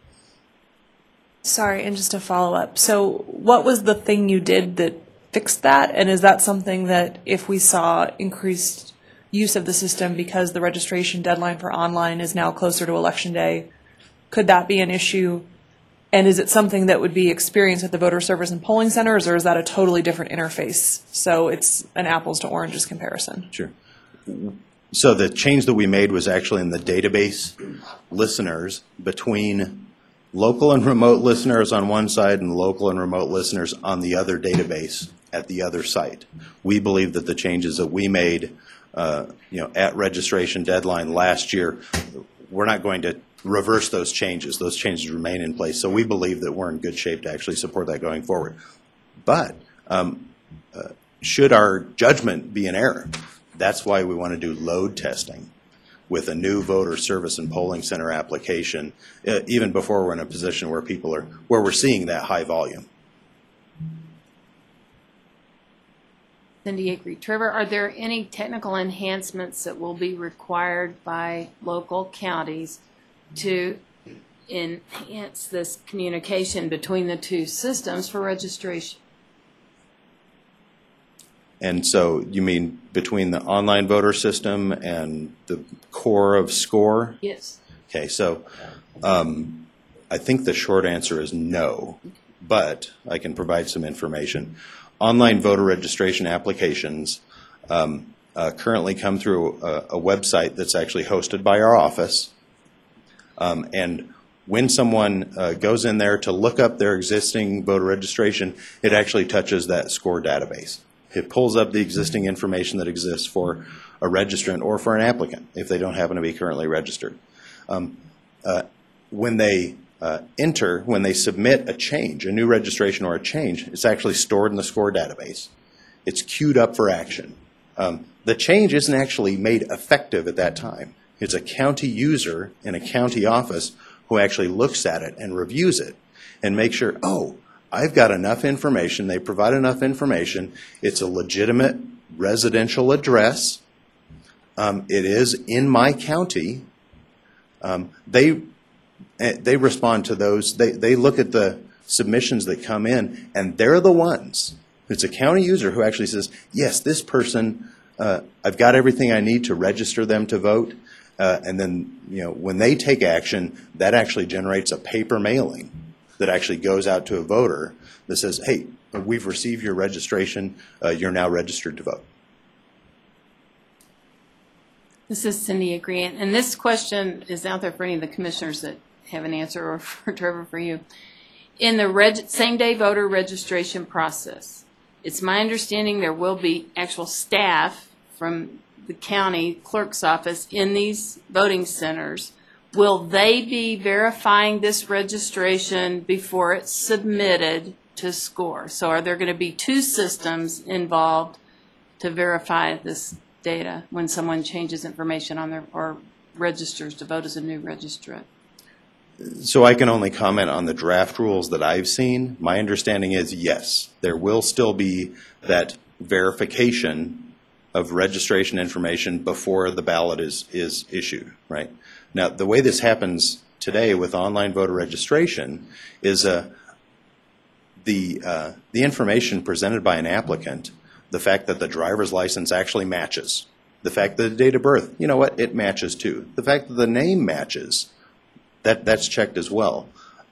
Sorry, and just to follow up. So what was the thing you did that fixed that? And is that something that if we saw increased use of the system because the registration deadline for online is now closer to Election Day, could that be an issue? And is it something that would be experienced at the voter service and polling centers, or is that a totally different interface? So it's an apples to oranges comparison. Sure. So the change that we made was actually in the database listeners between local and remote listeners on one side and local and remote listeners on the other database at the other site. We believe that the changes that we made at registration deadline last year, we're not going to reverse those changes. Those changes remain in place. So we believe that we're in good shape to actually support that going forward. But should our judgment be in error, that's why we want to do load testing with a new voter service and polling center application, even before we're in a position where where we're seeing that high volume. Cindy Acree. Trevor, are there any technical enhancements that will be required by local counties to enhance this communication between the two systems for registration? And so you mean between the online voter system and the core of SCORE? Yes. Okay, so I think the short answer is no, but I can provide some information. Online voter registration applications currently come through a website that's actually hosted by our office. And when someone goes in there to look up their existing voter registration, it actually touches that SCORE database. It pulls up the existing information that exists for a registrant or for an applicant if they don't happen to be currently registered. When they when they submit a change, a new registration or a change, it's actually stored in the SCORE database. It's queued up for action. The change isn't actually made effective at that time. It's a county user in a county office who actually looks at it and reviews it and makes sure, oh, I've got enough information. They provide enough information. It's a legitimate residential address. It is in my county. They respond to those. They look at the submissions that come in, and they're the ones. It's a county user who actually says, yes, this person, I've got everything I need to register them to vote. And then, when they take action, that actually generates a paper mailing that actually goes out to a voter that says, hey, we've received your registration. You're now registered to vote. This is Cindy Acree, and this question is out there for any of the commissioners that have an answer, or for Trevor, for you. In the same-day voter registration process, it's my understanding there will be actual staff from the county clerk's office in these voting centers. Will they be verifying this registration before it's submitted to SCORE? So are there going to be two systems involved to verify this data when someone changes information on their or registers to vote as a new registrant? So I can only comment on the draft rules that I've seen. My understanding is yes, there will still be that verification of registration information before the ballot is issued, right? Now, the way this happens today with online voter registration is the information presented by an applicant, the fact that the driver's license actually matches, the fact that the date of birth, you know what, it matches too. The fact that the name matches, that's checked as well.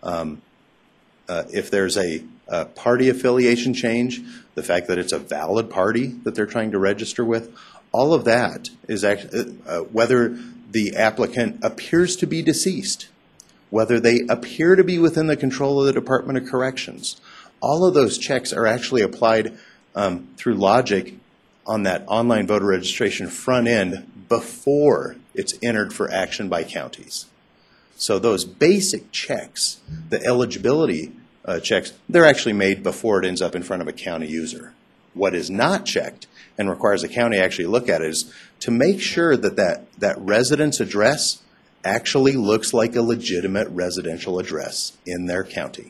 If there's a party affiliation change, the fact that it's a valid party that they're trying to register with, all of that is actually, whether the applicant appears to be deceased, whether they appear to be within the control of the Department of Corrections, all of those checks are actually applied through logic on that online voter registration front end before it's entered for action by counties. So those basic checks, the eligibility checks, they're actually made before it ends up in front of a county user. What is not checked and requires a county actually look at it is to make sure that residence address actually looks like a legitimate residential address in their county.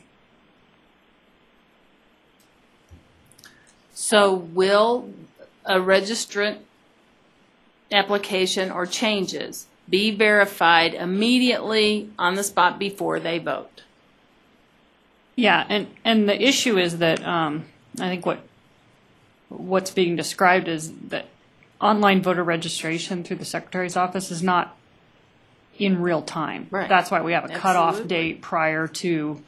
So will a registrant application or changes be verified immediately on the spot before they vote? Yeah, and the issue is that I think what's being described is that online voter registration through the Secretary's office is not in real time. Right. That's why we have a cutoff Absolutely. date prior to,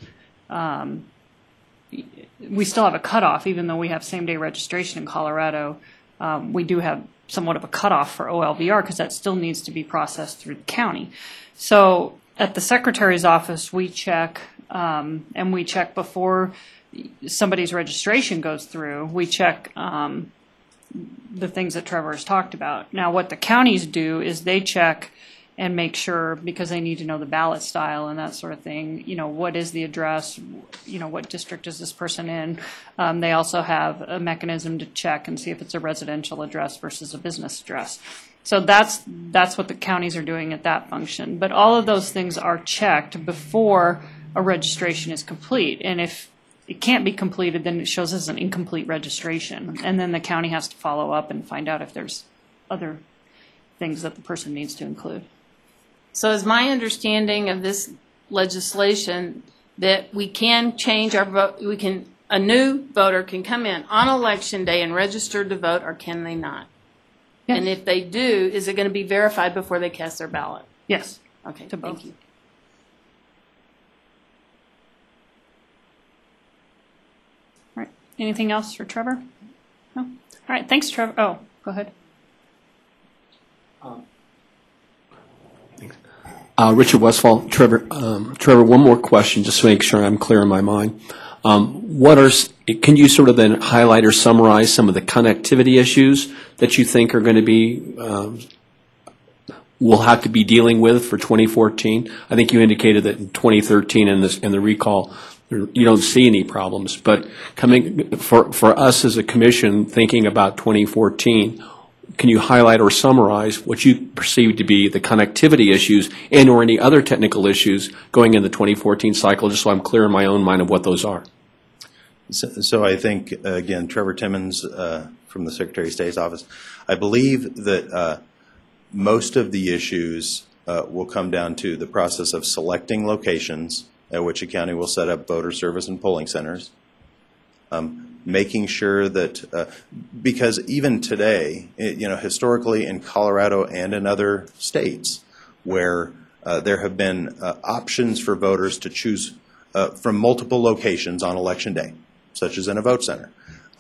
we still have a cutoff, even though we have same-day registration in Colorado. We do have somewhat of a cutoff for OLVR because that still needs to be processed through the county. So at the Secretary's office, we check, and we check before somebody's registration goes through. We check the things that Trevor has talked about. Now, what the counties do is they check and make sure, because they need to know the ballot style and that sort of thing, what is the address, what district is this person in. They also have a mechanism to check and see if it's a residential address versus a business address. So that's what the counties are doing at that function. But all of those things are checked before a registration is complete. And if it can't be completed, then it shows as an incomplete registration. And then the county has to follow up and find out if there's other things that the person needs to include. So is my understanding of this legislation that we can change our vote, a new voter can come in on election day and register to vote, or can they not? Yes. And if they do, is it going to be verified before they cast their ballot? Yes. Okay, To both. thank you. All right. Anything else for Trevor? No? All right. Thanks, Trevor. Oh, go ahead. Richard Westfall. Trevor, one more question, just to make sure I'm clear in my mind. Can you sort of then highlight or summarize some of the connectivity issues that you think are going to be, we'll have to be dealing with for 2014? I think you indicated that in 2013 in the recall, you don't see any problems. But coming for us as a commission thinking about 2014, can you highlight or summarize what you perceive to be the connectivity issues and or any other technical issues going in the 2014 cycle, just so I'm clear in my own mind of what those are? So I think, again, Trevor Timmons from the Secretary of State's office, I believe that most of the issues will come down to the process of selecting locations at which a county will set up voter service and polling centers, making sure that, because even today, historically in Colorado and in other states where there have been options for voters to choose from multiple locations on election day, such as in a vote center.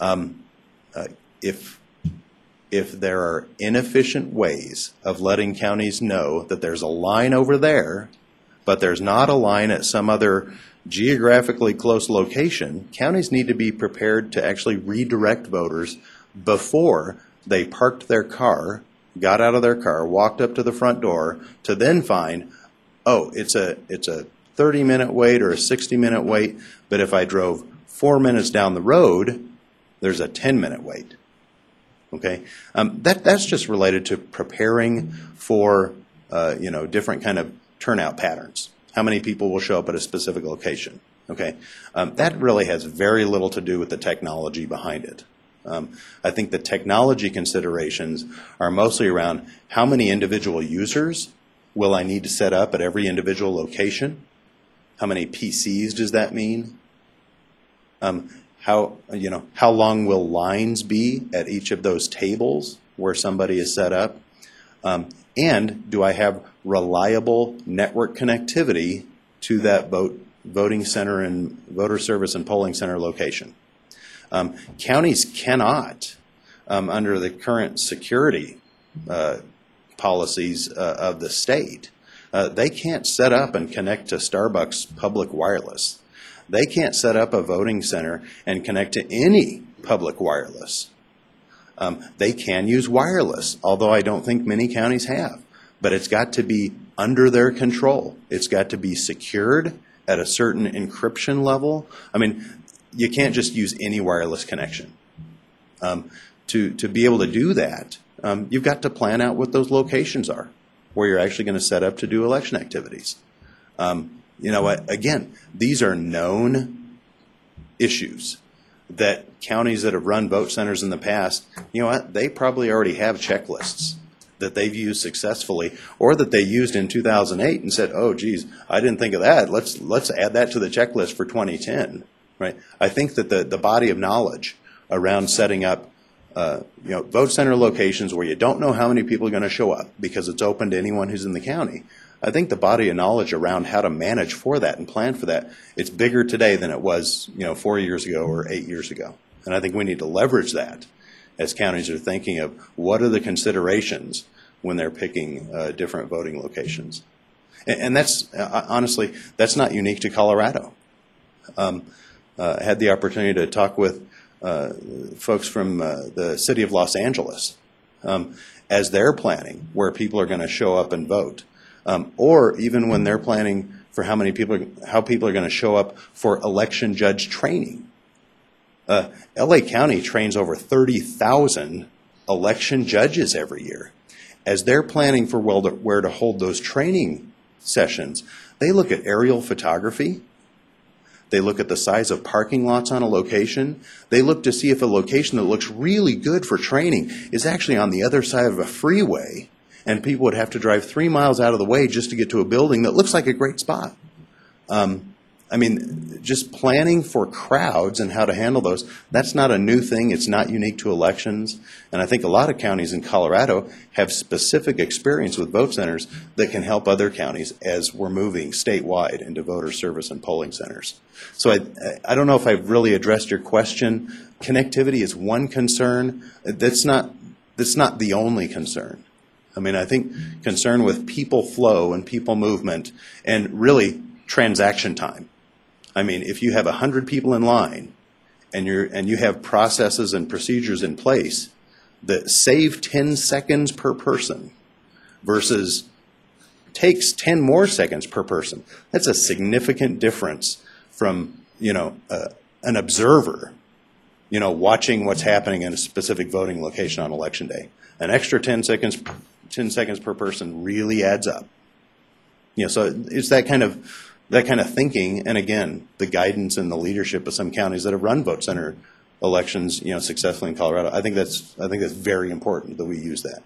If there are inefficient ways of letting counties know that there's a line over there, but there's not a line at some other geographically close location, counties need to be prepared to actually redirect voters before they parked their car, got out of their car, walked up to the front door, to then find, oh, it's a 30-minute wait or a 60-minute wait, but if I drove 4 minutes down the road, there's a 10-minute wait. Okay, that's just related to preparing for different kind of turnout patterns. How many people will show up at a specific location? Okay, that really has very little to do with the technology behind it. I think the technology considerations are mostly around how many individual users will I need to set up at every individual location? How many PCs does that mean? How long will lines be at each of those tables where somebody is set up? And do I have reliable network connectivity to that voting center and voter service and polling center location. Counties cannot, under the current security policies of the state, they can't set up and connect to Starbucks public wireless. They can't set up a voting center and connect to any public wireless. They can use wireless, although I don't think many counties have. But it's got to be under their control. It's got to be secured at a certain encryption level. I mean, you can't just use any wireless connection. To be able to do that, you've got to plan out what those locations are, where you're actually going to set up to do election activities. You know what? Again, these are known issues that counties that have run vote centers in the past, you know what? They probably already have checklists that they've used successfully, or that they used in 2008 and said, "Oh, geez, I didn't think of that. Let's add that to the checklist for 2010." Right? I think that the body of knowledge around setting up vote center locations where you don't know how many people are going to show up because it's open to anyone who's in the county. I think the body of knowledge around how to manage for that and plan for that, it's bigger today than it was 4 years ago or 8 years ago. And I think we need to leverage that as counties are thinking of what are the considerations when they're picking different voting locations. And that's, honestly, that's not unique to Colorado. I had the opportunity to talk with folks from the city of Los Angeles as they're planning where people are going to show up and vote, or even when they're planning for how people are going to show up for election judge training. LA County trains over 30,000 election judges every year. As they're planning for where to hold those training sessions, they look at aerial photography. They look at the size of parking lots on a location. They look to see if a location that looks really good for training is actually on the other side of a freeway, and people would have to drive 3 miles out of the way just to get to a building that looks like a great spot. I mean, just planning for crowds and how to handle those, that's not a new thing. It's not unique to elections. And I think a lot of counties in Colorado have specific experience with vote centers that can help other counties as we're moving statewide into voter service and polling centers. So I don't know if I've really addressed your question. Connectivity is one concern. That's not the only concern. I mean, I think concern with people flow and people movement and really transaction time. I mean, if you have 100 people in line and you have processes and procedures in place that save 10 seconds per person versus takes 10 more seconds per person, that's a significant difference from, an observer, watching what's happening in a specific voting location on election day. An extra 10 seconds per person really adds up. So it's that kind of thinking, and again, the guidance and the leadership of some counties that have run vote center elections, successfully in Colorado. I think that's very important that we use that.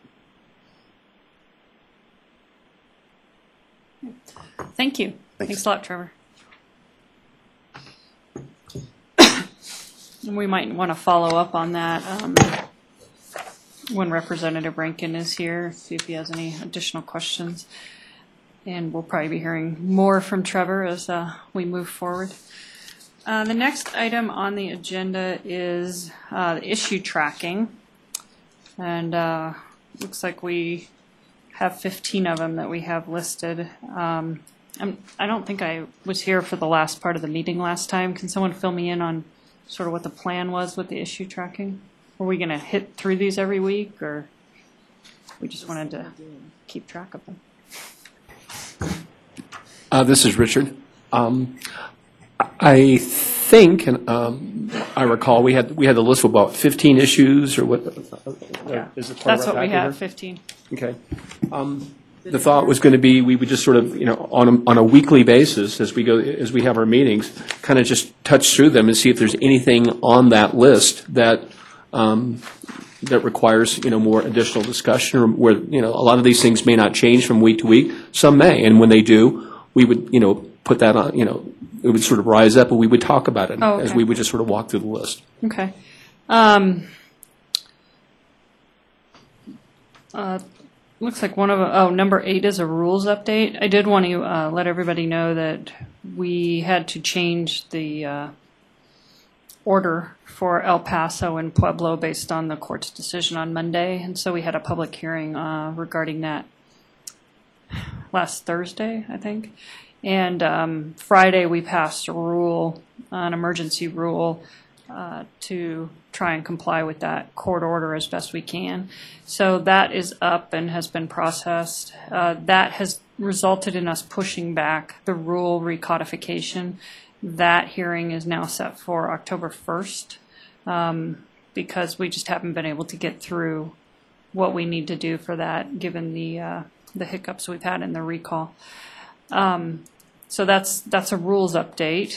Thank you. Thanks a lot, Trevor. And we might want to follow up on that when Representative Rankin is here, see if he has any additional questions. And we'll probably be hearing more from Trevor as we move forward. The next item on the agenda is issue tracking. And looks like we have 15 of them that we have listed. I don't think I was here for the last part of the meeting last time. Can someone fill me in on sort of what the plan was with the issue tracking? Were we going to hit through these every week, or we just wanted to keep track of them? This is Richard. I think, and I recall, we had the list of about 15 issues, or what? Yeah, is it part that's of our what we packet have, here? 15. Okay. The thought was going to be we would just sort of, on a weekly basis as we have our meetings, kind of just touch through them and see if there's anything on that list that requires, more additional discussion, or where, a lot of these things may not change from week to week. Some may, and when they do, we would, put that on, it would sort of rise up, and we would talk about it as we would just sort of walk through the list. Okay. looks like one of, number 8 is a rules update. I did want to let everybody know that we had to change the order for El Paso and Pueblo based on the court's decision on Monday. And so we had a public hearing regarding that last Thursday, I think. And Friday, we passed a rule, an emergency rule, to try and comply with that court order as best we can. So that is up and has been processed. That has resulted in us pushing back the rule recodification. That hearing is now set for October 1st because we just haven't been able to get through what we need to do for that, given the hiccups we've had in the recall. So that's a rules update.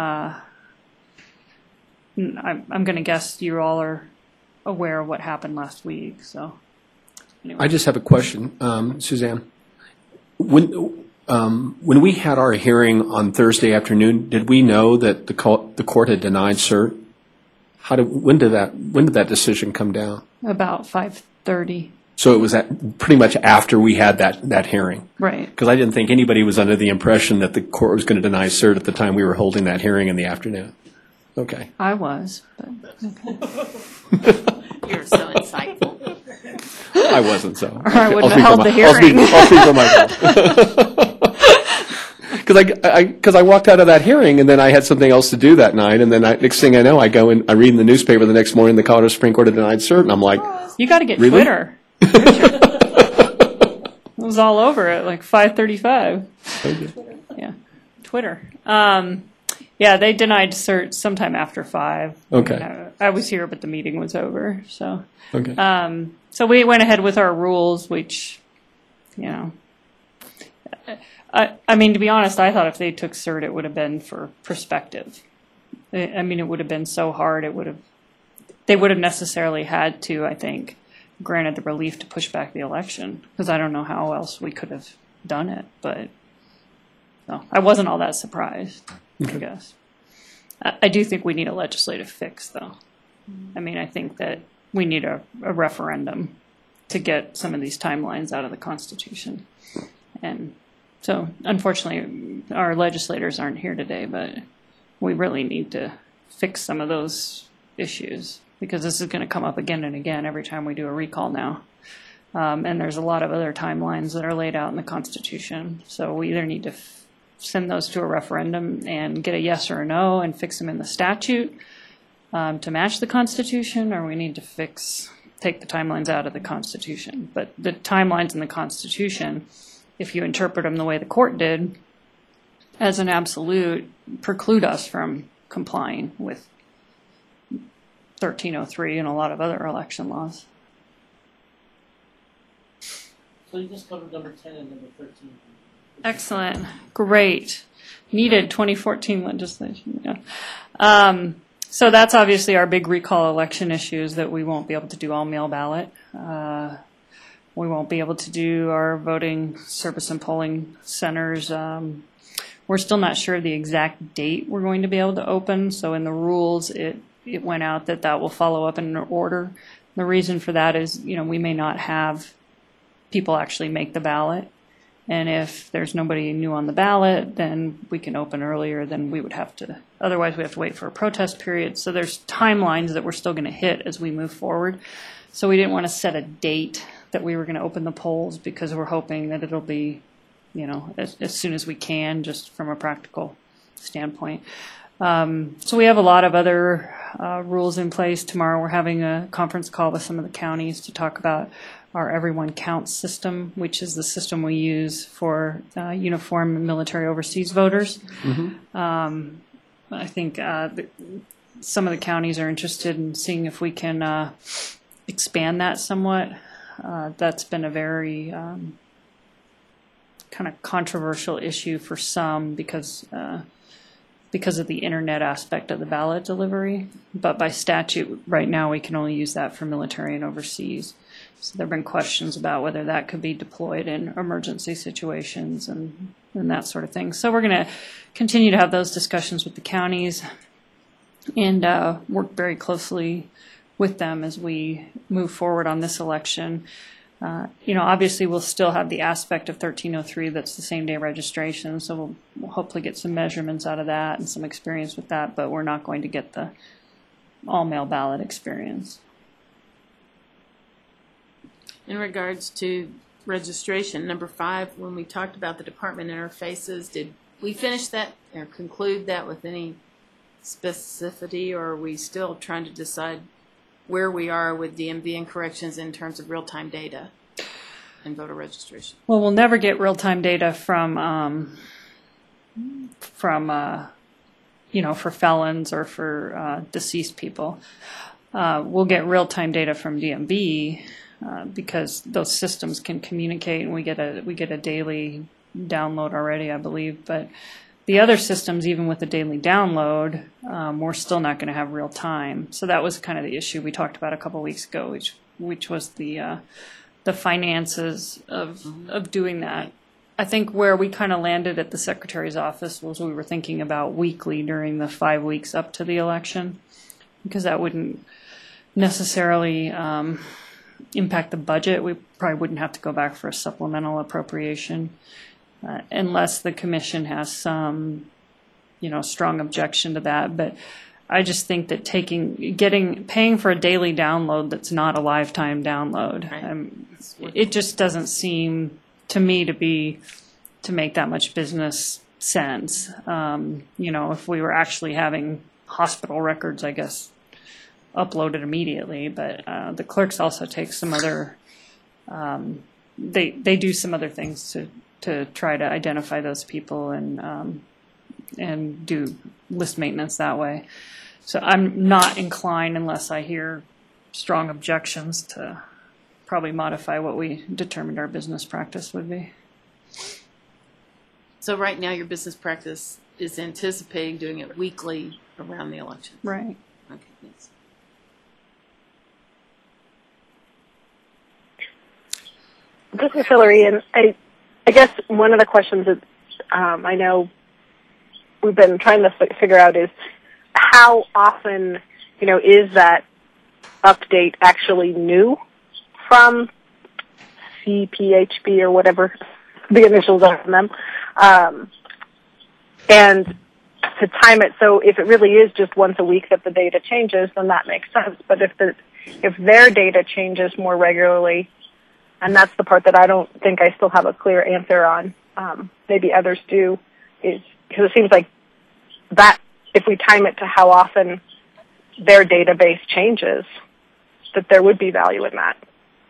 I'm going to guess you all are aware of what happened last week. So anyway. I just have a question, Suzanne. When we had our hearing on Thursday afternoon, did we know that the court had denied cert? When did that decision come down? About 5:30. So it was pretty much after we had that hearing. Right. Because I didn't think anybody was under the impression that the court was going to deny cert at the time we were holding that hearing in the afternoon. Okay. I was, but okay. You're so insightful. I wasn't so. Or I wouldn't have held the hearing. I'll speak for myself. Because I walked out of that hearing and then I had something else to do that night, and then next thing I know, I go and I read in the newspaper the next morning the Colorado Supreme Court had denied cert, and I'm like, You got to get Really? Twitter. It was all over at like 5:35. Yeah, Twitter. Yeah, they denied cert sometime after 5. Okay. I was here, but the meeting was over. So, okay. so we went ahead with our rules, which, I mean, to be honest, I thought if they took cert, it would have been for perspective. I mean, it would have been so hard. They would have necessarily had to, I think, granted the relief to push back the election, because I don't know how else we could have done it. But no, I wasn't all that surprised, I guess. I do think we need a legislative fix, though. I mean, I think that we need a referendum to get some of these timelines out of the Constitution. And so, unfortunately, our legislators aren't here today, but we really need to fix some of those issues, because this is going to come up again and again every time we do a recall now. And there's a lot of other timelines that are laid out in the Constitution. So we either need to send those to a referendum and get a yes or a no and fix them in the statute to match the Constitution, or we need to take the timelines out of the Constitution. But the timelines in the Constitution, if you interpret them the way the court did, as an absolute, preclude us from complying with 1303 and a lot of other election laws. So you just covered number 10 and number 13. Excellent. Great. Needed 2014 legislation. Yeah. So that's obviously our big recall election issues, that we won't be able to do all mail ballot. We won't be able to do our voting service and polling centers. We're still not sure of the exact date we're going to be able to open. So in the rules, it went out that will follow up in an order. The reason for that is, we may not have people actually make the ballot. And if there's nobody new on the ballot, then we can open earlier than we would have to. Otherwise, we have to wait for a protest period. So there's timelines that we're still going to hit as we move forward. So we didn't want to set a date that we were going to open the polls, because we're hoping that it'll be, as soon as we can, just from a practical standpoint. So we have a lot of other rules in place. Tomorrow we're having a conference call with some of the counties to talk about our Everyone Counts system, which is the system we use for uniform military overseas voters. Mm-hmm. I think some of the counties are interested in seeing if we can expand that somewhat. That's been a very kind of controversial issue for some, because of the internet aspect of the ballot delivery. But by statute, right now, we can only use that for military and overseas. So there have been questions about whether that could be deployed in emergency situations and that sort of thing. So we're going to continue to have those discussions with the counties and work very closely with them as we move forward on this election. Obviously, we'll still have the aspect of 1303 that's the same day registration, so we'll hopefully get some measurements out of that and some experience with that, but we're not going to get the all-mail ballot experience. In regards to registration, number 5, when we talked about the department interfaces, did we finish that or conclude that with any specificity, or are we still trying to decide where we are with DMV and corrections in terms of real-time data and voter registration? Well, we'll never get real-time data for felons or for deceased people. We'll get real-time data from DMV because those systems can communicate, and we get a daily download already, I believe. But the other systems, even with the daily download, we're still not going to have real time. So that was kind of the issue we talked about a couple weeks ago, which was the finances of doing that. I think where we kind of landed at the Secretary's office was we were thinking about weekly during the 5 weeks up to the election, because that wouldn't necessarily impact the budget. We probably wouldn't have to go back for a supplemental appropriation unless the commission has some, strong objection to that. But I just think that paying for a daily download that's not a lifetime download, it just doesn't seem to me to make that much business sense. If we were actually having hospital records, I guess, uploaded immediately, but the clerks also take some other, they do some other things to try to identify those people and do list maintenance that way. So I'm not inclined, unless I hear strong objections, to probably modify what we determined our business practice would be. So right now your business practice is anticipating doing it weekly around the election? Right. Okay, thanks. This is Hillary, and I guess one of the questions that I know we've been trying to figure out is how often, is that update actually new from CPHB or whatever the initials are from them, and to time it so if it really is just once a week that the data changes, then that makes sense. But if their data changes more regularly, and that's the part that I don't think I still have a clear answer on, maybe others do, is because it seems like that if we time it to how often their database changes, that there would be value in that.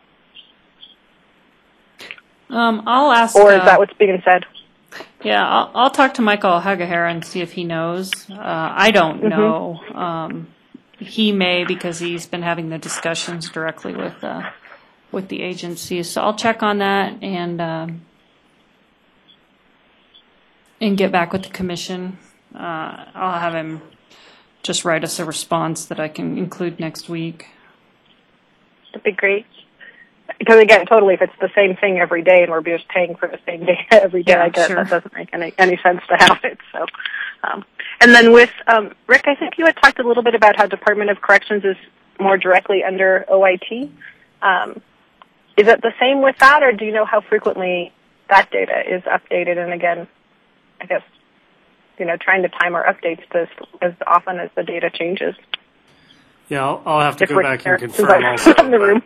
I'll ask. Or is that what's being said? Yeah, I'll talk to Michael Hagahara and see if he knows. I don't know. He may, because he's been having the discussions directly with the agencies. So I'll check on that and get back with the commission. I'll have him just write us a response that I can include next week. That'd be great. Because again, totally, if it's the same thing every day and we're just paying for the same data every day, Yeah, I guess sure. that doesn't make any sense to have it. So, and then with Rick, I think you had talked a little bit about how Department of Corrections is more directly under OIT. Is it the same with that, or do you know how frequently that data is updated? And again, I guess, trying to time our updates to as often as the data changes. Yeah, I'll have to If go we're back there, and since confirm I'm also. in the room.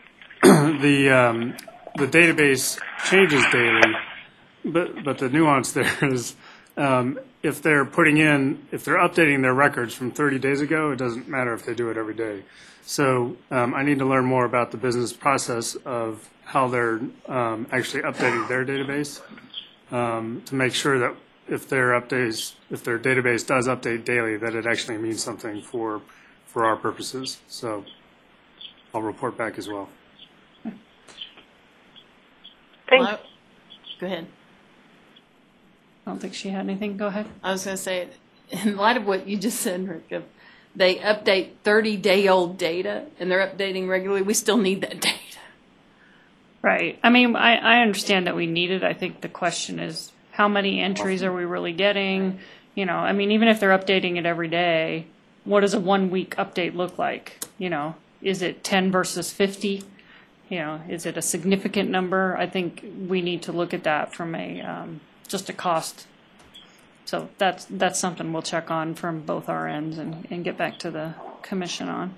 The database changes daily, but the nuance there is if they're updating their records from 30 days ago, it doesn't matter if they do it every day. So I need to learn more about the business process of how they're actually updating their database to make sure that if their database does update daily, that it actually means something for our purposes. So I'll report back as well. Thanks. Go ahead. I don't think she had anything. Go ahead. I was going to say, in light of what you just said, Rick, if they update 30-day-old data and they're updating regularly, we still need that data. Right. I mean, I understand that we need it. I think the question is, how many entries are we really getting? Even if they're updating it every day, what does a 1 week update look like? Is it 10 versus 50? is it a significant number? I think we need to look at that from just a cost. So that's something we'll check on from both our ends and get back to the commission on.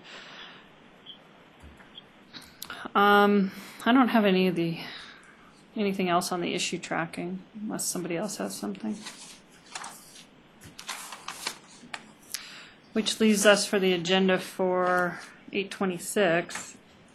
I don't have anything else on the issue tracking unless somebody else has something. Which leaves us for the agenda for 8/26.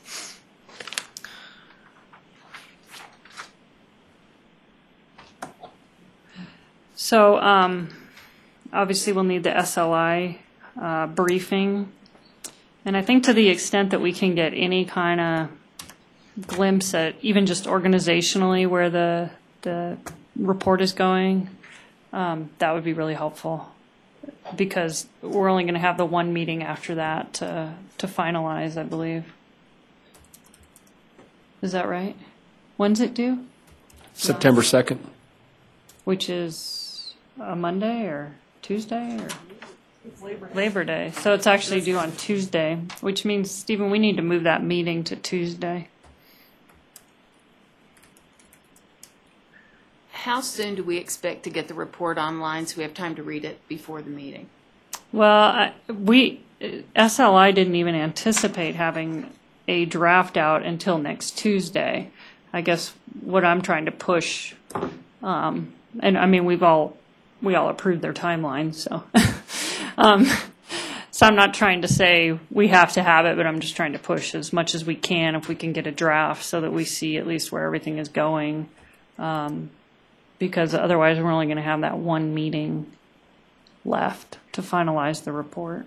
So obviously we'll need the SLI briefing. And I think to the extent that we can get any kind of glimpse at even just organizationally where the report is going, that would be really helpful. Because we're only going to have the one meeting after that to finalize, I believe. Is that right? When's it due? September 2nd. Which is a Monday or Tuesday or Labor Day. So it's actually due on Tuesday, which means, Stephen, we need to move that meeting to Tuesday. How soon do we expect to get the report online so we have time to read it before the meeting? Well, SLI didn't even anticipate having a draft out until next Tuesday. I guess what I'm trying to push, and I mean we all approved their timeline, so so I'm not trying to say we have to have it, but I'm just trying to push as much as we can if we can get a draft so that we see at least where everything is going. Because otherwise we're only going to have that one meeting left to finalize the report.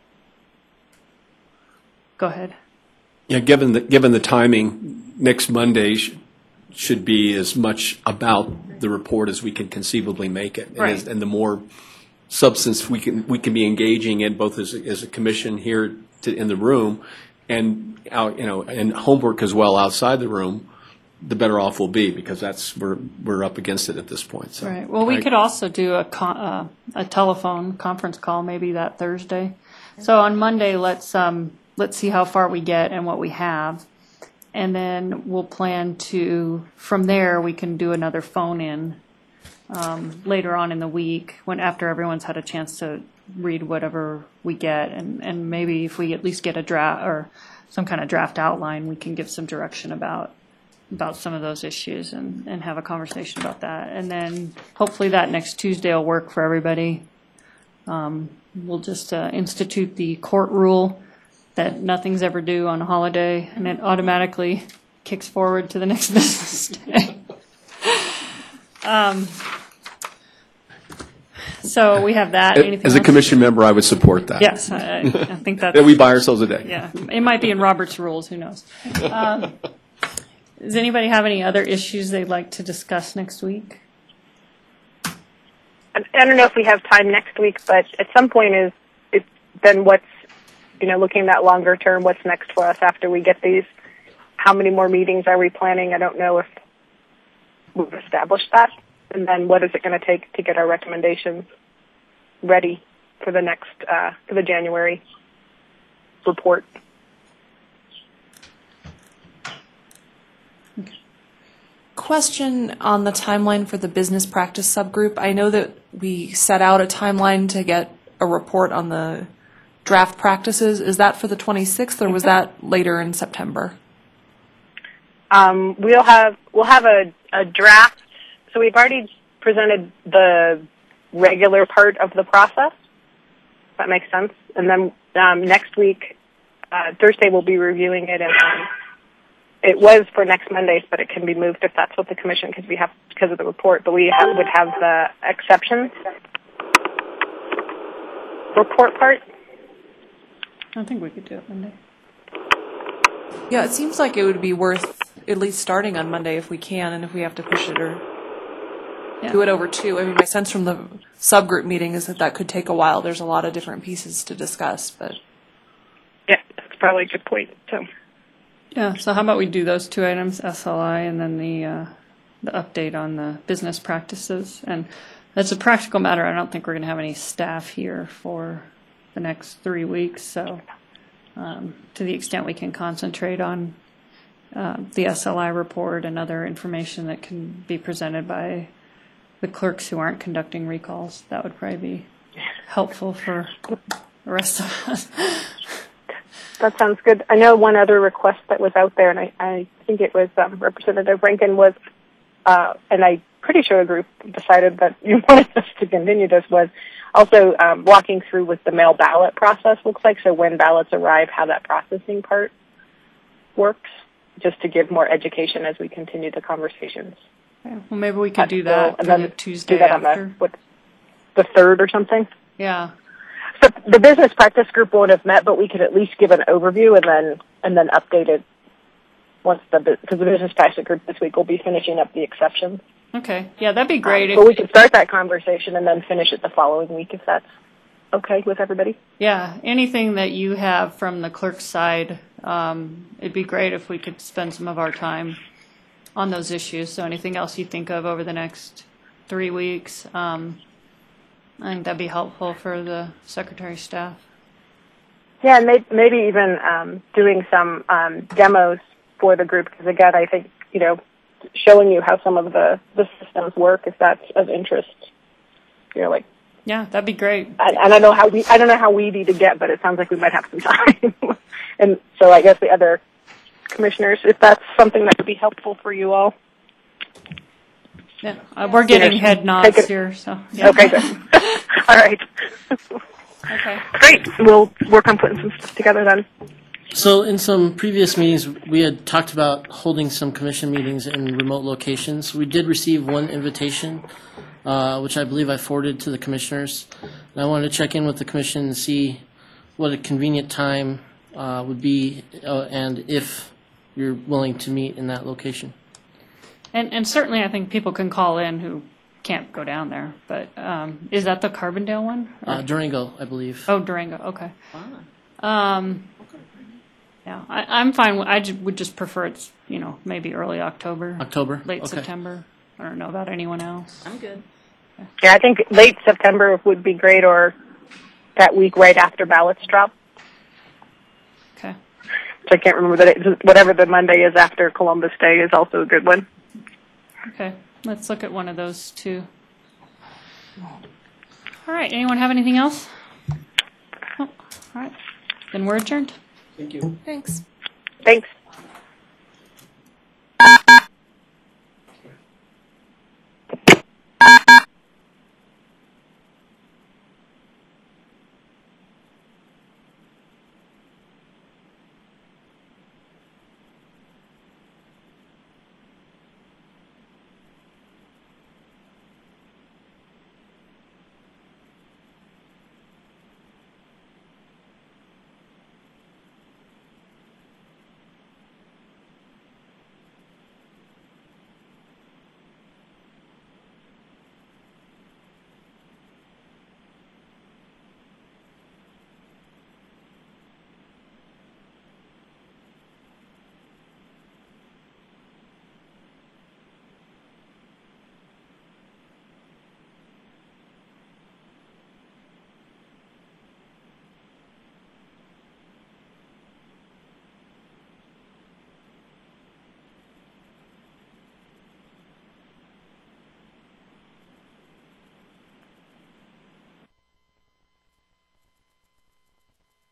Go ahead. Yeah, given the timing, next Monday should be as much about the report as we can conceivably make it. Right. And the more substance we can be engaging in, both as a commission here in the room and out, and homework as well outside the room, the better off we'll be, because we're up against it at this point. So, right. Well, we could also do a telephone conference call maybe that Thursday. So on Monday, let's see how far we get and what we have, and then we'll plan to, from there we can do another phone in later on in the week after everyone's had a chance to read whatever we get, and maybe if we at least get a draft or some kind of draft outline, we can give some direction about some of those issues and have a conversation about that. And then hopefully that next Tuesday will work for everybody. We'll just institute the court rule that nothing's ever due on a holiday, and it automatically kicks forward to the next business day. So we have that. Anything as a else? commission member, I would support that. Yes, I think that's... That we buy ourselves a day. Yeah, it might be in Robert's rules, who knows. Does anybody have any other issues they'd like to discuss next week? I don't know if we have time next week, but at some point then what's, looking at that longer term, what's next for us after we get these? How many more meetings are we planning? I don't know if we've established that. And then what is it going to take to get our recommendations ready for the next, for the January report? Question on the timeline for the business practice subgroup. I know that we set out a timeline to get a report on the draft practices. Is that for the 26th, or was that later in September? We'll have a draft. So we've already presented the regular part of the process. If that makes sense. And then next week, Thursday, we'll be reviewing it, and it was for next Mondays, but it can be moved if that's what the commission, because of the report. But would have the exceptions report part. I think we could do it Monday. Yeah, it seems like it would be worth at least starting on Monday if we can, and if we have to push it or do it over two. I mean, my sense from the subgroup meeting is that could take a while. There's a lot of different pieces to discuss, but Yeah, that's probably a good point. So. Yeah, so how about we do those two items, SLI and then the update on the business practices. And as a practical matter, I don't think we're going to have any staff here for the next 3 weeks. So to the extent we can concentrate on the SLI report and other information that can be presented by the clerks who aren't conducting recalls. That would probably be helpful for the rest of us. That sounds good. I know one other request that was out there, and I think it was Representative Rankin was, and I'm pretty sure the group decided that you wanted us to continue this, was also walking through with the mail ballot process, looks like, so when ballots arrive, how that processing part works, just to give more education as we continue the conversations. Okay. Well, maybe we could do that and for then the Tuesday do that after. on the 3rd or something. Yeah. So the business practice group won't have met, but we could at least give an overview and then update it once because the business practice group this week will be finishing up the exceptions. Okay. Yeah, that'd be great. But we could start that conversation and then finish it the following week if that's okay with everybody. Yeah, anything that you have from the clerk's side, it'd be great if we could spend some of our time on those issues. So anything else you think of over the next 3 weeks, I think that'd be helpful for the secretary's staff. Yeah, and maybe even doing some demos for the group, because again, I think, showing you how some of the systems work, if that's of interest, like. Yeah, that'd be great. I don't know how weedy to get, but it sounds like we might have some time. And so I guess the other commissioners, if that's something that would be helpful for you all. Yeah, we're getting head nods here, so. Yeah. Okay, good. All right. Okay. Great. We'll work on putting some stuff together then. So in some previous meetings, we had talked about holding some commission meetings in remote locations. We did receive one invitation, which I believe I forwarded to the commissioners. And I wanted to check in with the commission and see what a convenient time would be and if you're willing to meet in that location. And certainly I think people can call in who can't go down there, but is that the Carbondale one? Durango, I believe. Oh, Durango, okay. Yeah, I'm fine. Would just prefer it's, maybe early October. October? Late Okay. September. I don't know about anyone else. I'm good. Yeah, I think late September would be great, or that week right after ballots drop. Okay. So I can't remember whatever the Monday is after Columbus Day is also a good one. Okay, let's look at one of those two. All right, anyone have anything else? Oh, all right, then we're adjourned. Thank you. Thanks. Thanks.